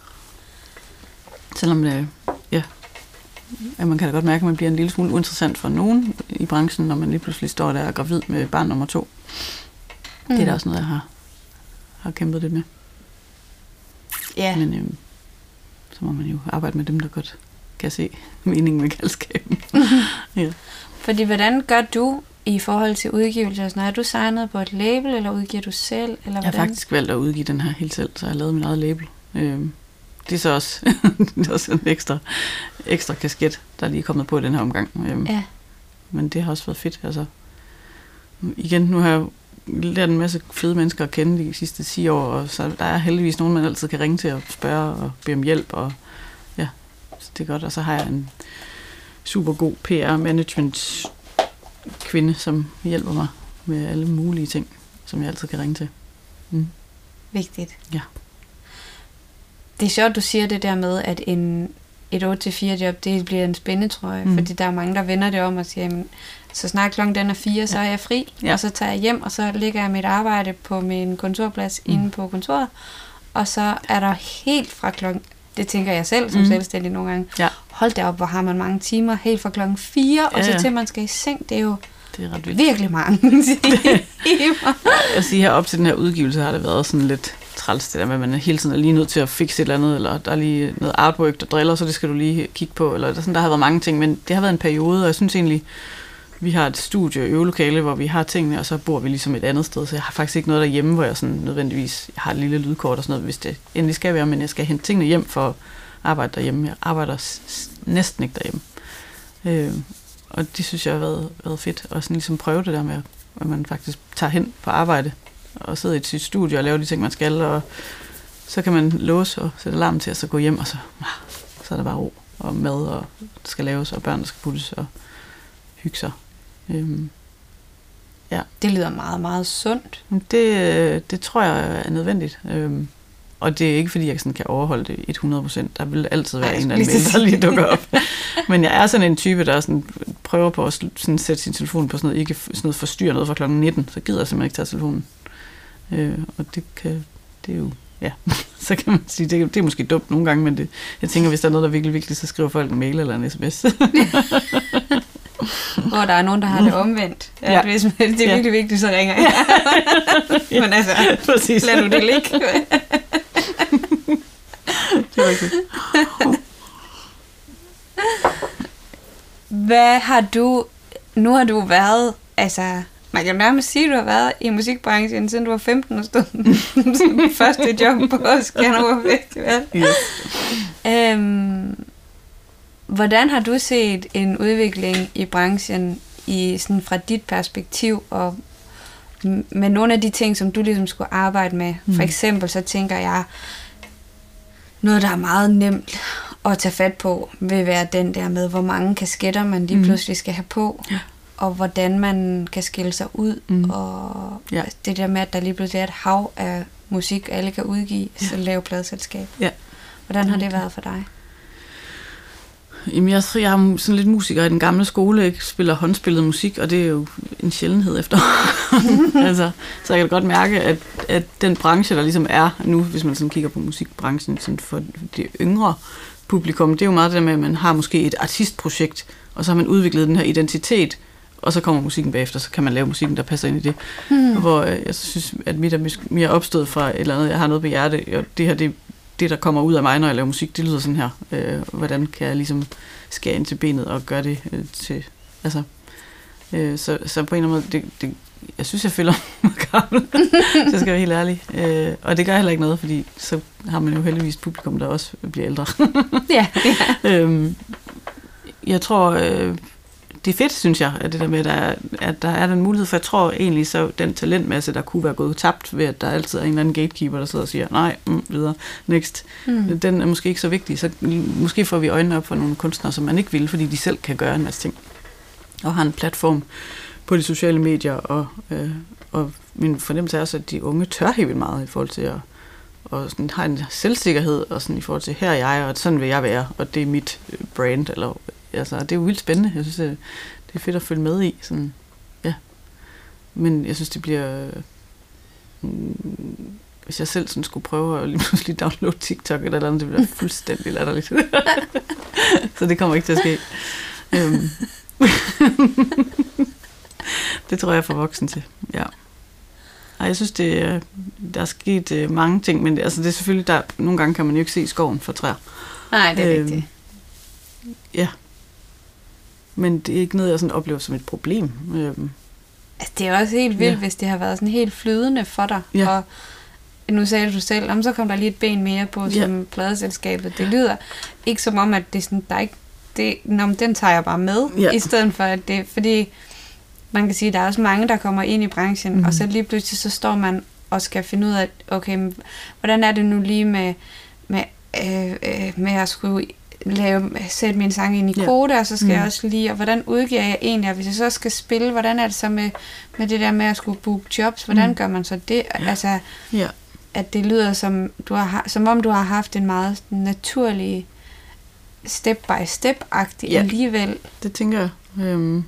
Selvom det, ja, at man kan da godt mærke, at man bliver en lille smule uinteressant for nogen i branchen, når man lige pludselig står der og er gravid med barn nummer to. Mm. Det er da også noget, jeg har, har kæmpet lidt med. Ja. Men øhm, så må man jo arbejde med dem, der godt kan se meningen med galskaben. Ja. Fordi hvordan gør du i forhold til udgivelse? Er du signet på et label, eller udgiver du selv? Eller Jeg har hvordan? faktisk valgt at udgive den her helt selv, så jeg har lavet min eget label. Øhm, det er så også, det er også en ekstra, ekstra kasket, der er lige kommet på i den her omgang. Øhm, Ja. Men det har også været fedt. Altså, igen, nu har jeg lært en masse fede mennesker at kende de sidste ti år, og så der er heldigvis nogen, man altid kan ringe til og spørge og bede om hjælp, og ja, så det er godt. Og så har jeg en super god P R-management kvinde, som hjælper mig med alle mulige ting, som jeg altid kan ringe til. Mm. Vigtigt. Ja. Det er sjovt, du siger det der med, at en et otte til fire job, det bliver en spændetrøje, Mm. fordi der er mange, der vender det om og siger, jamen, så snart klokken den er fire, så Ja. er jeg fri, Ja. og så tager jeg hjem, og så ligger jeg mit arbejde på min kontorplads mm. inde på kontoret, og så er der helt fra klokken, det tænker jeg selv som Mm. selvstændig nogle gange, Ja. hold da op, hvor har man mange timer, helt fra klokken fire, og Ja, så ja. til man skal i seng, det er jo Det er ret vildt. virkelig mange timer. Jeg siger, her op til den her udgivelse har det været sådan lidt træls, det der med, at man er hele tiden er lige nødt til at fikse et eller andet, eller der er lige noget artwork, der driller, så det skal du lige kigge på, eller der, sådan, der har været mange ting, men det har været en periode, og jeg synes egentlig, vi har et studie- og øvelokale, hvor vi har tingene, og så bor vi ligesom et andet sted, så jeg har faktisk ikke noget derhjemme, hvor jeg sådan nødvendigvis jeg har et lille lydkort og sådan noget, hvis det endelig skal være, men jeg skal hente tingene hjem for at arbejde derhjemme. Jeg arbejder s- næsten ikke derhjemme. Øh, og det synes jeg har været, været fedt, og sådan ligesom prøve det der med, at man faktisk tager hen på arbejde, og sidder i sit studie og laver de ting, man skal, og så kan man låse og sætte alarm til, at så gå hjem, og så, så er der bare ro og mad, og der skal laves, og børn, der skal puttes, og hygge sig. Øhm, ja. Det lyder meget, meget sundt. Det, det tror jeg er nødvendigt. Øhm, og det er ikke, fordi jeg sådan kan overholde det hundrede procent. Der vil altid være Ej, en eller anden lige mail, der lige dukker op. Men jeg er sådan en type, der sådan prøver på at sådan sætte sin telefon på sådan noget, ikke sådan noget forstyrre noget fra klokken nitten. Så gider jeg simpelthen ikke tage telefonen. Øh, og det kan, det er jo, ja, så kan man sige, det, det er måske dumt nogle gange, men det, jeg tænker, hvis der er noget, der er virkelig vigtigt, så skriver folk en mail eller en sms. Hvor der er nogen, der har det omvendt. Ja, Ja. hvis det er virkelig Ja. vigtigt, så ringer jeg. Men altså, Præcis. lad nu det ligge. Det er rigtigt. Hvad har du... Nu har du været... Altså, man kan nærmest sige, at du har været i musikbranchen, siden du var femten og stod som første job på Skanderborg Festival. Yes. Øhm, hvordan har du set en udvikling i branchen i, sådan fra dit perspektiv, og m- med nogle af de ting, som du ligesom skulle arbejde med? Mm. For eksempel så tænker jeg, noget, der er meget nemt at tage fat på, vil være den der med, hvor mange kasketter man lige Mm. pludselig skal have på, Ja. og hvordan man kan skille sig ud, Mm. og Ja. det der med, at der lige pludselig er et hav af musik, alle kan udgive, ja. Så lave pladeselskab. Ja. Hvordan har det været for dig? Jamen, jeg, jeg er sådan lidt musiker i den gamle skole, ikke spiller håndspillet musik, og det er jo en sjældenhed efter. altså, så jeg kan godt mærke, at, at den branche, der ligesom er nu, hvis man sådan kigger på musikbranchen sådan for det yngre publikum, det er jo meget det der med, at man har måske et artistprojekt, og så har man udviklet den her identitet, og så kommer musikken bagefter, så kan man lave musikken, der passer ind i det. Hmm. Hvor øh, jeg synes, at mit er mere opstået fra et eller andet, jeg har noget på hjerte, og det her, det det, der kommer ud af mig, når jeg laver musik, det lyder sådan her. Øh, hvordan kan jeg ligesom skære ind til benet og gøre det øh, til... Altså, øh, så, så på en eller anden måde, det, det, jeg synes, jeg føler mig gammel, så jeg skal være helt ærlig. Øh, og det gør heller ikke noget, fordi så har man jo heldigvis publikum, der også bliver ældre. Ja, ja. øhm, jeg tror, øh, det er fedt, synes jeg, at det der med, at der, at der er den mulighed, for jeg tror egentlig, så den talentmasse, der kunne være gået tabt ved, at der altid er en eller anden gatekeeper, der sidder og siger, nej, mm, videre, next. Mm. Den er måske ikke så vigtig, så måske får vi øjnene op for nogle kunstnere, som man ikke vil, fordi de selv kan gøre en masse ting, og har en platform på de sociale medier, og, øh, og min fornemmelse er også, at de unge tør helt vildt meget i forhold til at og sådan har en selvsikkerhed, og sådan i forhold til, her er jeg, og sådan vil jeg være, og det er mit brand, eller altså, det er jo vildt spændende. Jeg synes, det, det er fedt at følge med i. Sådan, ja. Men jeg synes, det bliver... Mm, hvis jeg selv sådan skulle prøve at lige pludselig downloade TikTok eller andet, det bliver fuldstændig latterligt. Så det kommer ikke til at ske. Øhm. Det tror jeg er for voksen til. Ja. Ej, jeg synes, det, der er sket mange ting, men det, altså, det er selvfølgelig, der, nogle gange kan man jo ikke se skoven for træer. Nej, det er øhm, rigtigt. Ja. Men det er ikke noget, jeg sådan oplever som et problem. Øhm. Altså, det er også helt vildt, Ja. hvis det har været sådan helt flydende for dig. Ja. Og nu sagde du selv, om så kom der lige et ben mere på Ja. som pladeselskabet. Det lyder ikke som om, at det er sådan, der er ikke, det, nå, men den tager jeg bare med, Ja. i stedet for at det, fordi man kan sige, at der er også mange, der kommer ind i branchen, Mhm. og så lige pludselig, så står man og skal finde ud af, okay, men hvordan er det nu lige med, med, øh, øh, med at skulle lave, sætte min sang ind i Ja. kode, og så skal Mhm. jeg også lige, og hvordan udgiver jeg egentlig, og hvis jeg så skal spille, hvordan er det så med, med det der med at skulle booke jobs, hvordan Mhm. gør man så det? Altså, Ja. at det lyder som, du har, som om du har haft en meget sådan naturlig step by step-agtigt Ja. alligevel. Det tænker jeg. Øhm,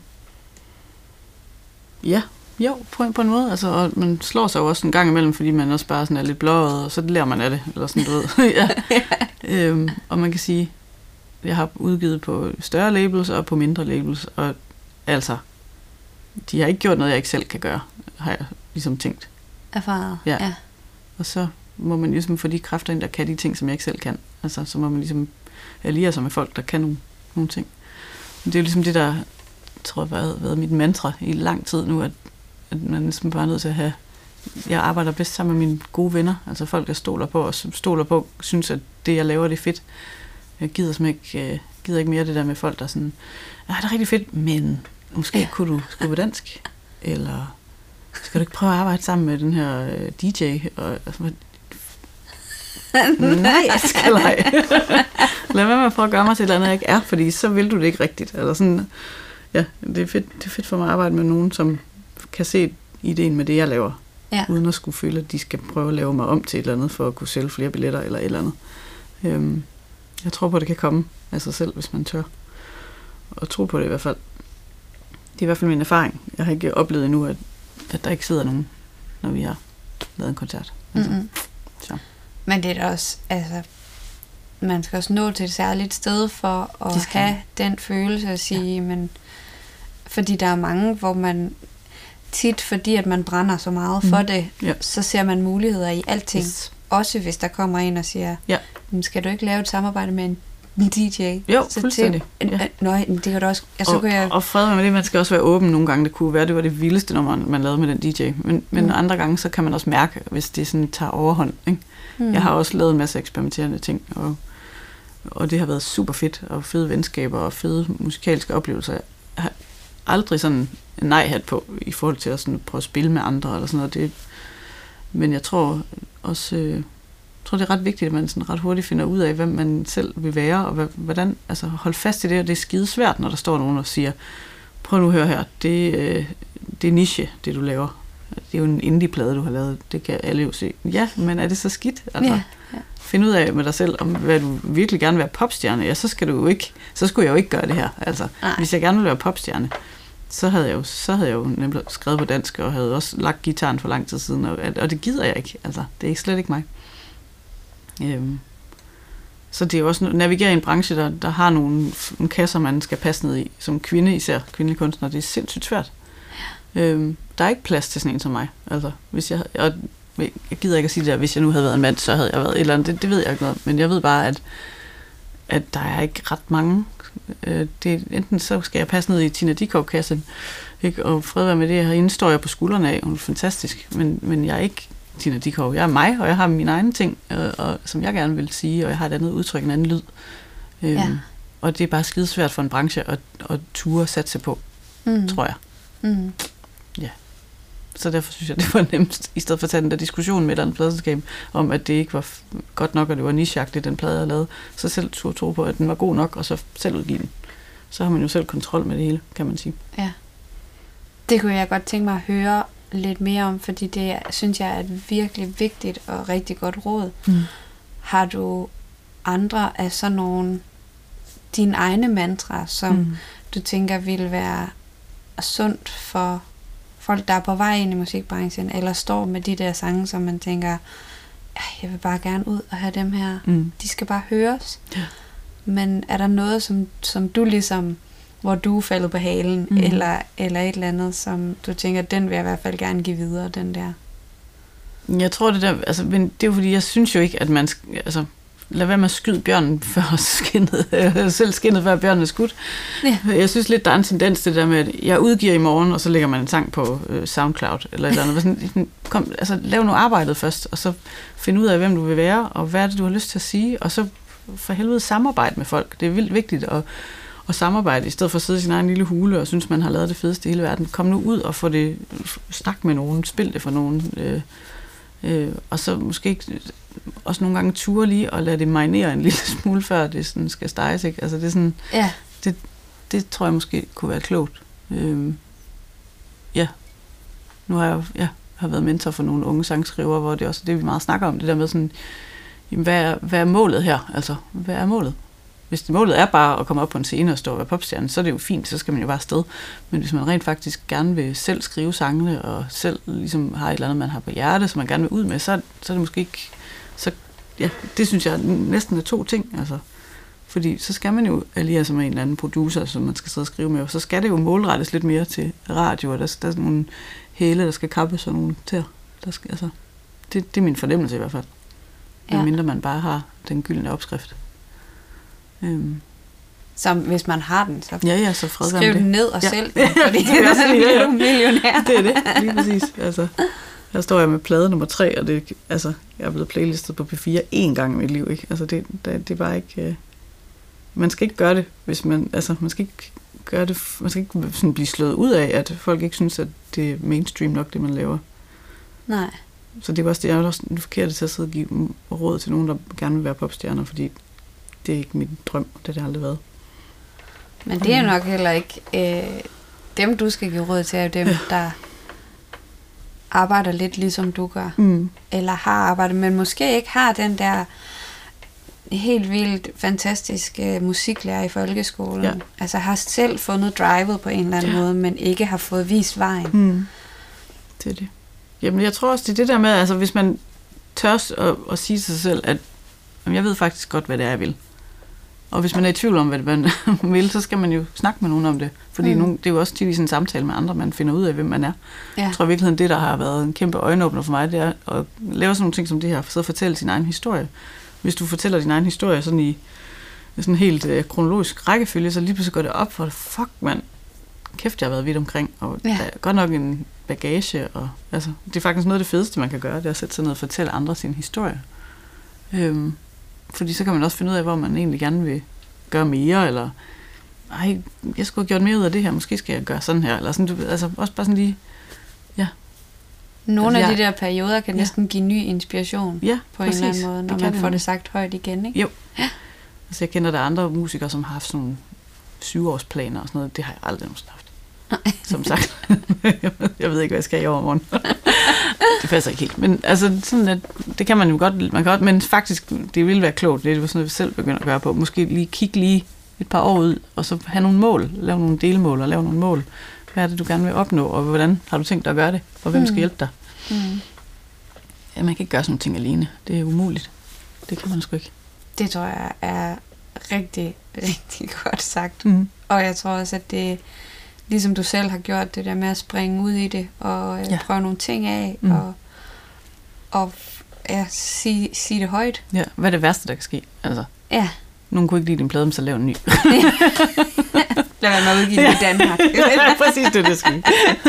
ja, jo, på, på en måde. Altså, og man slår sig jo også en gang imellem, fordi man også bare sådan er lidt blåret, og så lærer man af det, eller sådan, du ved. ja. øhm, og man kan sige, jeg har udgivet på større labels og på mindre labels, og altså, de har ikke gjort noget, jeg ikke selv kan gøre, har jeg ligesom tænkt. Erfaret. Ja. ja. Og så må man ligesom få de kræfter ind, der kan de ting, som jeg ikke selv kan. Altså, så må man ligesom alliere sig med folk, der kan nogle, nogle ting. Men det er jo ligesom det, der, tror jeg, har været, været mit mantra i lang tid nu, at, at man ligesom bare er nødt til at have... Jeg arbejder bedst sammen med mine gode venner, altså folk, jeg stoler på, og stoler på, synes, at det, jeg laver, det er fedt. Jeg gider simpelthen ikke, øh, gider ikke mere det der med folk, der er sådan, ja, det er rigtig fedt, men måske ja. kunne du skrive på dansk, eller skal du ikke prøve at arbejde sammen med den her øh, D J? Og, altså, nej, jeg skal ej. Lad være med at prøve at gøre mig til et eller andet, jeg ikke er, fordi så vil du det ikke rigtigt. Eller sådan, ja, det er, fedt, det er fedt for mig at arbejde med nogen, som kan se ideen med det, jeg laver, ja. Uden at skulle føle, at de skal prøve at lave mig om til et eller andet, for at kunne sælge flere billetter eller et eller andet. Øhm, jeg tror på, at det kan komme af sig selv, hvis man tør. Og tro på det i hvert fald. Det er i hvert fald min erfaring. Jeg har ikke oplevet endnu, at, at der ikke sidder nogen, når vi har lavet en koncert. Altså, mm-hmm. så. Men det er da også, altså, man skal også nå til et særligt sted for at have den følelse at sige, ja. Men fordi der er mange, hvor man tit, fordi at man brænder så meget for mm. det, ja. Så ser man muligheder i alting. Yes. Også hvis der kommer en og siger, ja. Skal du ikke lave et samarbejde med en D J? Jo, så fuldstændig. Til, ja. Nøj, det kan du også... Ja, så og, kan jeg... og fred med det, man skal også være åben nogle gange. Det kunne være, det var det vildeste, når man, man lavede med den D J. Men, men mm. andre gange, så kan man også mærke, hvis det sådan tager overhånd. Ikke? Mm. Jeg har også lavet en masse eksperimenterende ting, og, og det har været super fedt, og fede venskaber, og fede musikalske oplevelser. Jeg har aldrig sådan en nej-hat på, i forhold til at sådan prøve at spille med andre, eller sådan noget. Det, men jeg tror også... Øh, Jeg tror, det er ret vigtigt, at man sådan ret hurtigt finder ud af, hvem man selv vil være, og hvordan, altså hold fast i det, og det er skide svært, når der står nogen og siger, prøv nu at høre her, det, øh, det er niche, det du laver. Det er jo en indie-plade, du har lavet, det kan alle jo se. Ja, men er det så skidt? Altså, ja, ja. Find ud af med dig selv, om hvad du virkelig gerne vil være popstjerne, ja, så skal du jo ikke, så skulle jeg jo ikke gøre det her. Altså, hvis jeg gerne vil være popstjerne, så havde jeg jo, så havde jeg jo nemlig skrevet på dansk, og havde også lagt gitaren for lang tid siden, og, og det gider jeg ikke. Altså, det er ikke slet ikke mig. Øhm. Så det er jo også at navigere i en branche, der, der har nogle, nogle kasser, man skal passe ned i, som kvinde især, kvindelige kunstnere. Det er sindssygt svært. Ja. Øhm, der er ikke plads til sådan en som mig. Altså, hvis jeg, jeg, jeg gider ikke at sige det, at hvis jeg nu havde været en mand, så havde jeg været et eller andet. Det, det ved jeg ikke noget. Men jeg ved bare, at, at der er ikke ret mange. Øh, det, enten så skal jeg passe ned i Tina Dickow-kassen, ikke? Og fred være med det, herinde står jeg på skuldrene af. Hun er fantastisk. Men, men jeg er ikke Tina Dickow. Jeg er mig, og jeg har mine egne ting, og, og, som jeg gerne vil sige, og jeg har et andet udtryk, en anden lyd. Øhm, ja. Og det er bare skidesvært for en branche at, at ture satse på, mm. tror jeg. Mm. Ja. Så derfor synes jeg, det var nemt, i stedet for at tage den der diskussion med et andet pladeselskab, om at det ikke var godt nok, og det var nicheagtigt, den plade, jeg lavede, så selv turde tro på, at den var god nok, og så selv udgive den. Så har man jo selv kontrol med det hele, kan man sige. Ja. Det kunne jeg godt tænke mig at høre lidt mere om, fordi det synes jeg er et virkelig vigtigt og rigtig godt råd. Mm. Har du andre af sådan nogle dine egne mantra, som mm. du tænker ville være sundt for folk, der er på vej ind i musikbranchen, eller står med de der sange, som man tænker, jeg vil bare gerne ud og have dem her. Mm. De skal bare høres. Ja. Men er der noget, som, som du ligesom, hvor du er faldet på halen, mm. eller, eller et eller andet, som du tænker, den vil jeg i hvert fald gerne give videre, den der? Jeg tror det der, altså, men det er jo fordi, jeg synes jo ikke, at man skal, altså, lad være med at skyde bjørnen før skinnet, selv skinnet før bjørnen er skudt. Ja. Jeg synes lidt, der er en tendens til det der med, at jeg udgiver i morgen, og så lægger man en sang på øh, SoundCloud, eller et eller andet. Sådan, kom, altså, lav nu arbejdet først, og så find ud af, hvem du vil være, og hvad er det, du har lyst til at sige, og så for helvede samarbejde med folk. Det er vildt vigtigt at, at samarbejde, i stedet for at sidde i sin egen lille hule, og synes, man har lavet det fedeste i hele verden. Kom nu ud og få det, snak med nogen, spil det for nogen, øh, øh, og så måske også nogle gange ture lige og lade det marinere en lille smule, før det sådan skal steges, ikke? Altså det er sådan, ja. det, det tror jeg måske kunne være klogt. Øhm, ja, nu har jeg jo, ja, har været mentor for nogle unge sangskrivere, hvor det også det vi meget snakker om, det der med sådan, jamen, hvad er, hvad er målet her? Altså, hvad er målet? hvis målet er bare at komme op på en scene og stå og være popstjerne, så er det jo fint, så skal man jo bare afsted. Men hvis man rent faktisk gerne vil selv skrive sangene, og selv ligesom har et eller andet, man har på hjerte, som man gerne vil ud med, så, så er det måske ikke... Så, ja, det synes jeg næsten er to ting, altså. Fordi så skal man jo alliere sig med en eller anden producer, som man skal sidde og skrive med, og så skal det jo målrettes lidt mere til radio, og der, der er nogle hæle, der skal kappes og nogle tæer. Der skal, altså, det, det er min fornemmelse i hvert fald. Ja. Medmindre man bare har den gyldne opskrift. Øhm. Så hvis man har den, så, ja, ja, så skriv den ned og ja. sælg den, fordi ja, så bliver du millionær. Det er det, lige præcis. Altså, her står jeg med plade nummer tre, og det, altså, jeg er blevet playlistet på P fire én gang i mit liv. Ikke? Altså, det, det, det er bare ikke... Øh, man skal ikke gøre det, hvis man... Altså, man skal ikke gøre det... Man skal ikke sådan blive slået ud af, at folk ikke synes, at det er mainstream nok, det man laver. Nej. Så det er også det, jeg er også den forkerte til at sidde og give råd til nogen, der gerne vil være popstjerner, fordi det er ikke min drøm, det har det aldrig været. Men det er nok heller ikke øh, dem, du skal give råd til, er jo dem, ja. der arbejder lidt ligesom du gør. Mm. Eller har arbejdet, men måske ikke har den der helt vildt fantastiske musiklærer i folkeskolen. Ja. Altså har selv fundet drivet på en eller anden ja. måde, men ikke har fået vist vejen. Mm. Det er det. Jamen, jeg tror også, det er det der med, altså hvis man tør at, at sige til sig selv, at jamen, jeg ved faktisk godt, hvad det er, jeg vil. Og hvis man er i tvivl om, hvad man vil, så skal man jo snakke med nogen om det. Fordi mm. nogen, det er jo også tit i sådan en samtale med andre, man finder ud af, hvem man er. Ja. Jeg tror i virkeligheden, det der har været en kæmpe øjenåbner for mig, det er at lave sådan nogle ting som det her, for at fortælle sin egen historie. Hvis du fortæller din egen historie sådan i sådan helt øh, kronologisk rækkefølge, så lige pludselig går det op for det. Fuck, mand. Kæft, jeg har været vidt omkring. Og ja. Der er godt nok en bagage. Og, altså, det er faktisk noget af det fedeste, man kan gøre, det er at sætte sig ned og fortælle andre sin historie. Øhm, fordi så kan man også finde ud af, hvor man egentlig gerne vil gøre mere, eller ej, jeg skulle have gjort mere ud af det her, måske skal jeg gøre sådan her, eller sådan, du, altså også bare sådan lige, ja. Nogle altså, af de der perioder kan ja. næsten give ny inspiration ja, på præcis. en eller anden måde, når man får det sagt højt igen, ikke? Jo. Ja. Altså jeg kender der andre musikere, som har haft sådan nogle syvårsplaner og sådan noget, det har jeg aldrig nogensinde haft. Nej. Som sagt. Jeg ved ikke, hvad jeg skal i overmorgen. Det passer ikke helt. Men altså, sådan at, det kan man jo godt, man kan godt, men faktisk, det ville være klogt, det er sådan noget, vi selv begynder at gøre på. Måske lige kigge lige et par år ud, og så have nogle mål, lave nogle delmål, og lave nogle mål. Hvad er det, du gerne vil opnå, og hvordan har du tænkt dig at gøre det, og hvem skal hjælpe dig? Mm. Ja, man kan ikke gøre sådan nogle ting alene. Det er umuligt. Det kan man sgu ikke. Det tror jeg er rigtig, rigtig godt sagt. Mm. Og jeg tror også, at det, ligesom du selv har gjort, det der med at springe ud i det, og ja. prøve nogle ting af, mm. og, og ja, sige, sige det højt. Ja, hvad er det værste, der kan ske? Altså, ja. Nogen kunne ikke lide din plade, men så lav en ny. Lad være med at udgive den i Danmark. Ja, præcis det, det skal.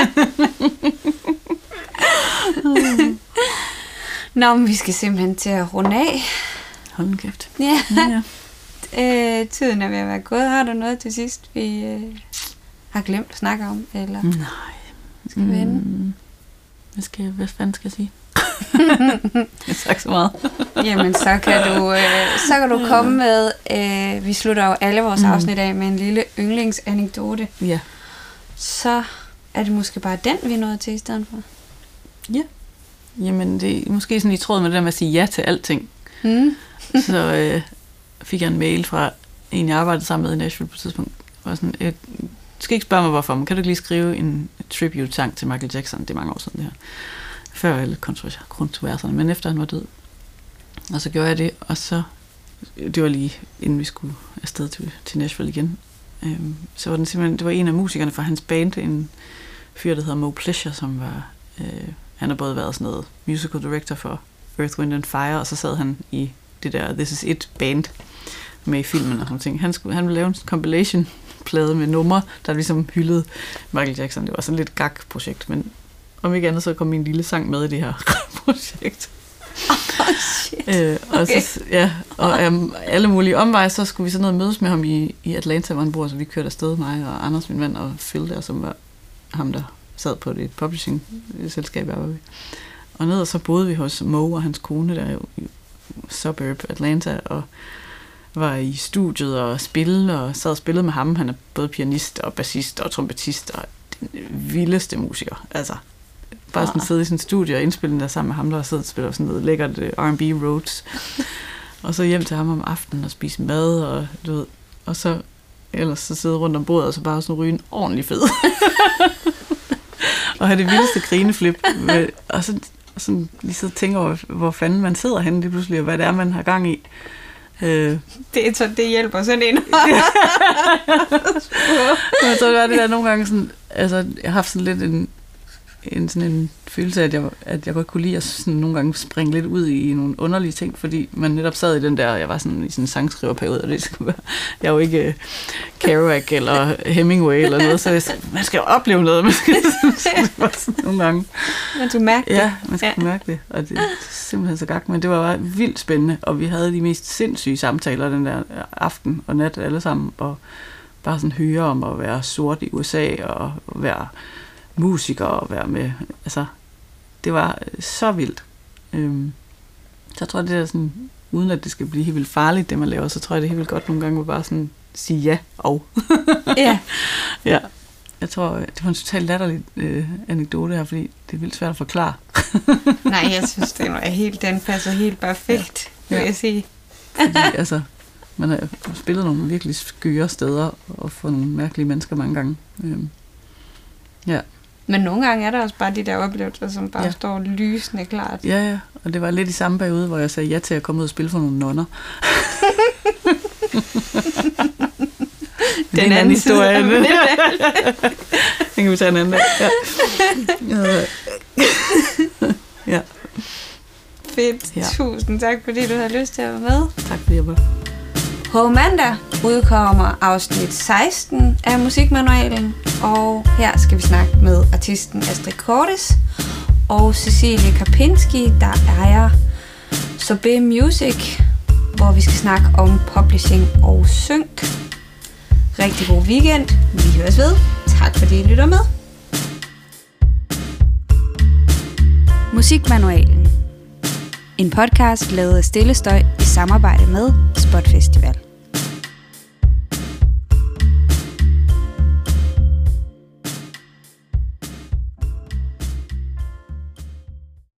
Nå, men vi skal simpelthen til at runde af. Hold nu kæft. Ja. ja. øh, tiden er ved at være gået. Har du noget til sidst, vi øh, har glemt at snakke om? Eller? Nej. Skal vi mm. Hvad, skal jeg, hvad fanden skal jeg sige? Jeg har sagt så meget. Jamen, så kan du, øh, så kan du komme med, øh, vi slutter jo alle vores mm. afsnit af med en lille yndlingsanekdote. Ja. Så er det måske bare den, vi er nået til i stedet for. Ja. Jamen, det er måske sådan i tråd med det der med at sige ja til alting. Mm. Så øh, fik jeg en mail fra en, jeg arbejdede sammen med i Nashville på et tidspunkt. Og sådan, jeg skal ikke spørge mig, hvorfor, men kan du ikke lige skrive en tribute-sang til Michael Jackson? Det er mange år siden, det her. Før alle kontroverserne, men efter han var død. Og så gjorde jeg det, og så, det var lige inden vi skulle afsted til, til Nashville igen, øhm, så var den simpelthen, det var en af musikerne fra hans band, en fyr, der hedder Mo Pleasure, som var, øh, han har både været sådan noget musical director for Earth, Wind and Fire, og så sad han i det der This Is It band med i filmen og sådan ting. Han, skulle, han ville lave en compilation-plade med numre, der ligesom hyldede Michael Jackson. Det var sådan lidt gag-projekt, men om ikke andet, så kom min lille sang med i det her projekt. Oh, shit. Øh, og okay. så, ja, og um, alle mulige omveje, så skulle vi så ned og mødes med ham i, i Atlanta, hvor han bor, så vi kørte afsted, mig og Anders, min ven, og Phil der, som var ham, der sad på det publishing-selskab, jeg var ved. Og ned og så boede vi hos Mo og hans kone der i suburb Atlanta, og var i studiet og spillede, og sad og spillede med ham. Han er både pianist og bassist og trompetist, og den vildeste musiker, altså. Bare sådan sidde i sådan et studie og indspille der sammen med ham, der sidder og spiller sådan noget lækkert R and B Rhodes. og så hjem til ham om aftenen og spise mad, og, du ved, og så ellers så sidde rundt om bordet, og så bare sådan ryge en ordentlig fed. Og have det vildeste grineflip. Med, og så og sådan lige så tænke over, hvor fanden man sidder henne lige pludselig, og hvad det er, man har gang i. Øh. Det, så det hjælper sådan en. Jeg tror, det var det der nogle gange sådan, altså, jeg har haft sådan lidt en, en, sådan en følelse af, at jeg, at jeg godt kunne lide at sådan nogle gange springe lidt ud i nogle underlige ting, fordi man netop sad i den der, jeg var sådan i sådan en sangskriverperiode, og det skulle være, jeg er jo ikke uh, Kerouac eller Hemingway eller noget, så jeg, man skal jo opleve noget, man skal sådan, sådan nogle gange. Men du mærker det. Ja, man skal ja. mærke det, og det er simpelthen så gak, men det var bare vildt spændende, og vi havde de mest sindssyge samtaler den der aften og nat alle sammen, og bare sådan høre om at være sort i U S A, og være musiker og være med, altså det var så vildt. Øhm, så jeg tror, det er sådan, uden at det skal blive helt vildt farligt, det man laver, så tror jeg, det er helt vildt godt nogle gange at bare sådan sige ja og. Ja. Ja. Jeg tror, det var en totalt latterlig øh, anekdote her, fordi det er vildt svært at forklare. Nej, jeg synes, det er helt, den passer helt perfekt, ja. Vil jeg sige. Fordi, altså, man har spillet nogle virkelig skøre steder og fået nogle mærkelige mennesker mange gange. Øhm, ja. Men nogle gange er der også bare de der oplevelser, som bare ja. står lysende klart. Ja, ja, og det var lidt i samme periode, hvor jeg sagde ja til at komme ud og spille for nogle nonner. Den anden, anden historie. Den kan vi tage en anden dag. Ja. Ja. Fedt. Ja. Tusind tak, fordi du havde lyst til at være med. Tak fordi jeg var. På mandag udkommer afsnit seksten af Musikmanualen, og her skal vi snakke med artisten Astrid Cordes og Cecilie Karpinski, der ejer Sorbet Music, hvor vi skal snakke om publishing og sync. Rigtig god weekend. Vi høres ved. Tak fordi I lytter med. Musikmanualen. En podcast lavet af Stille Støj i samarbejde med Spot Festival.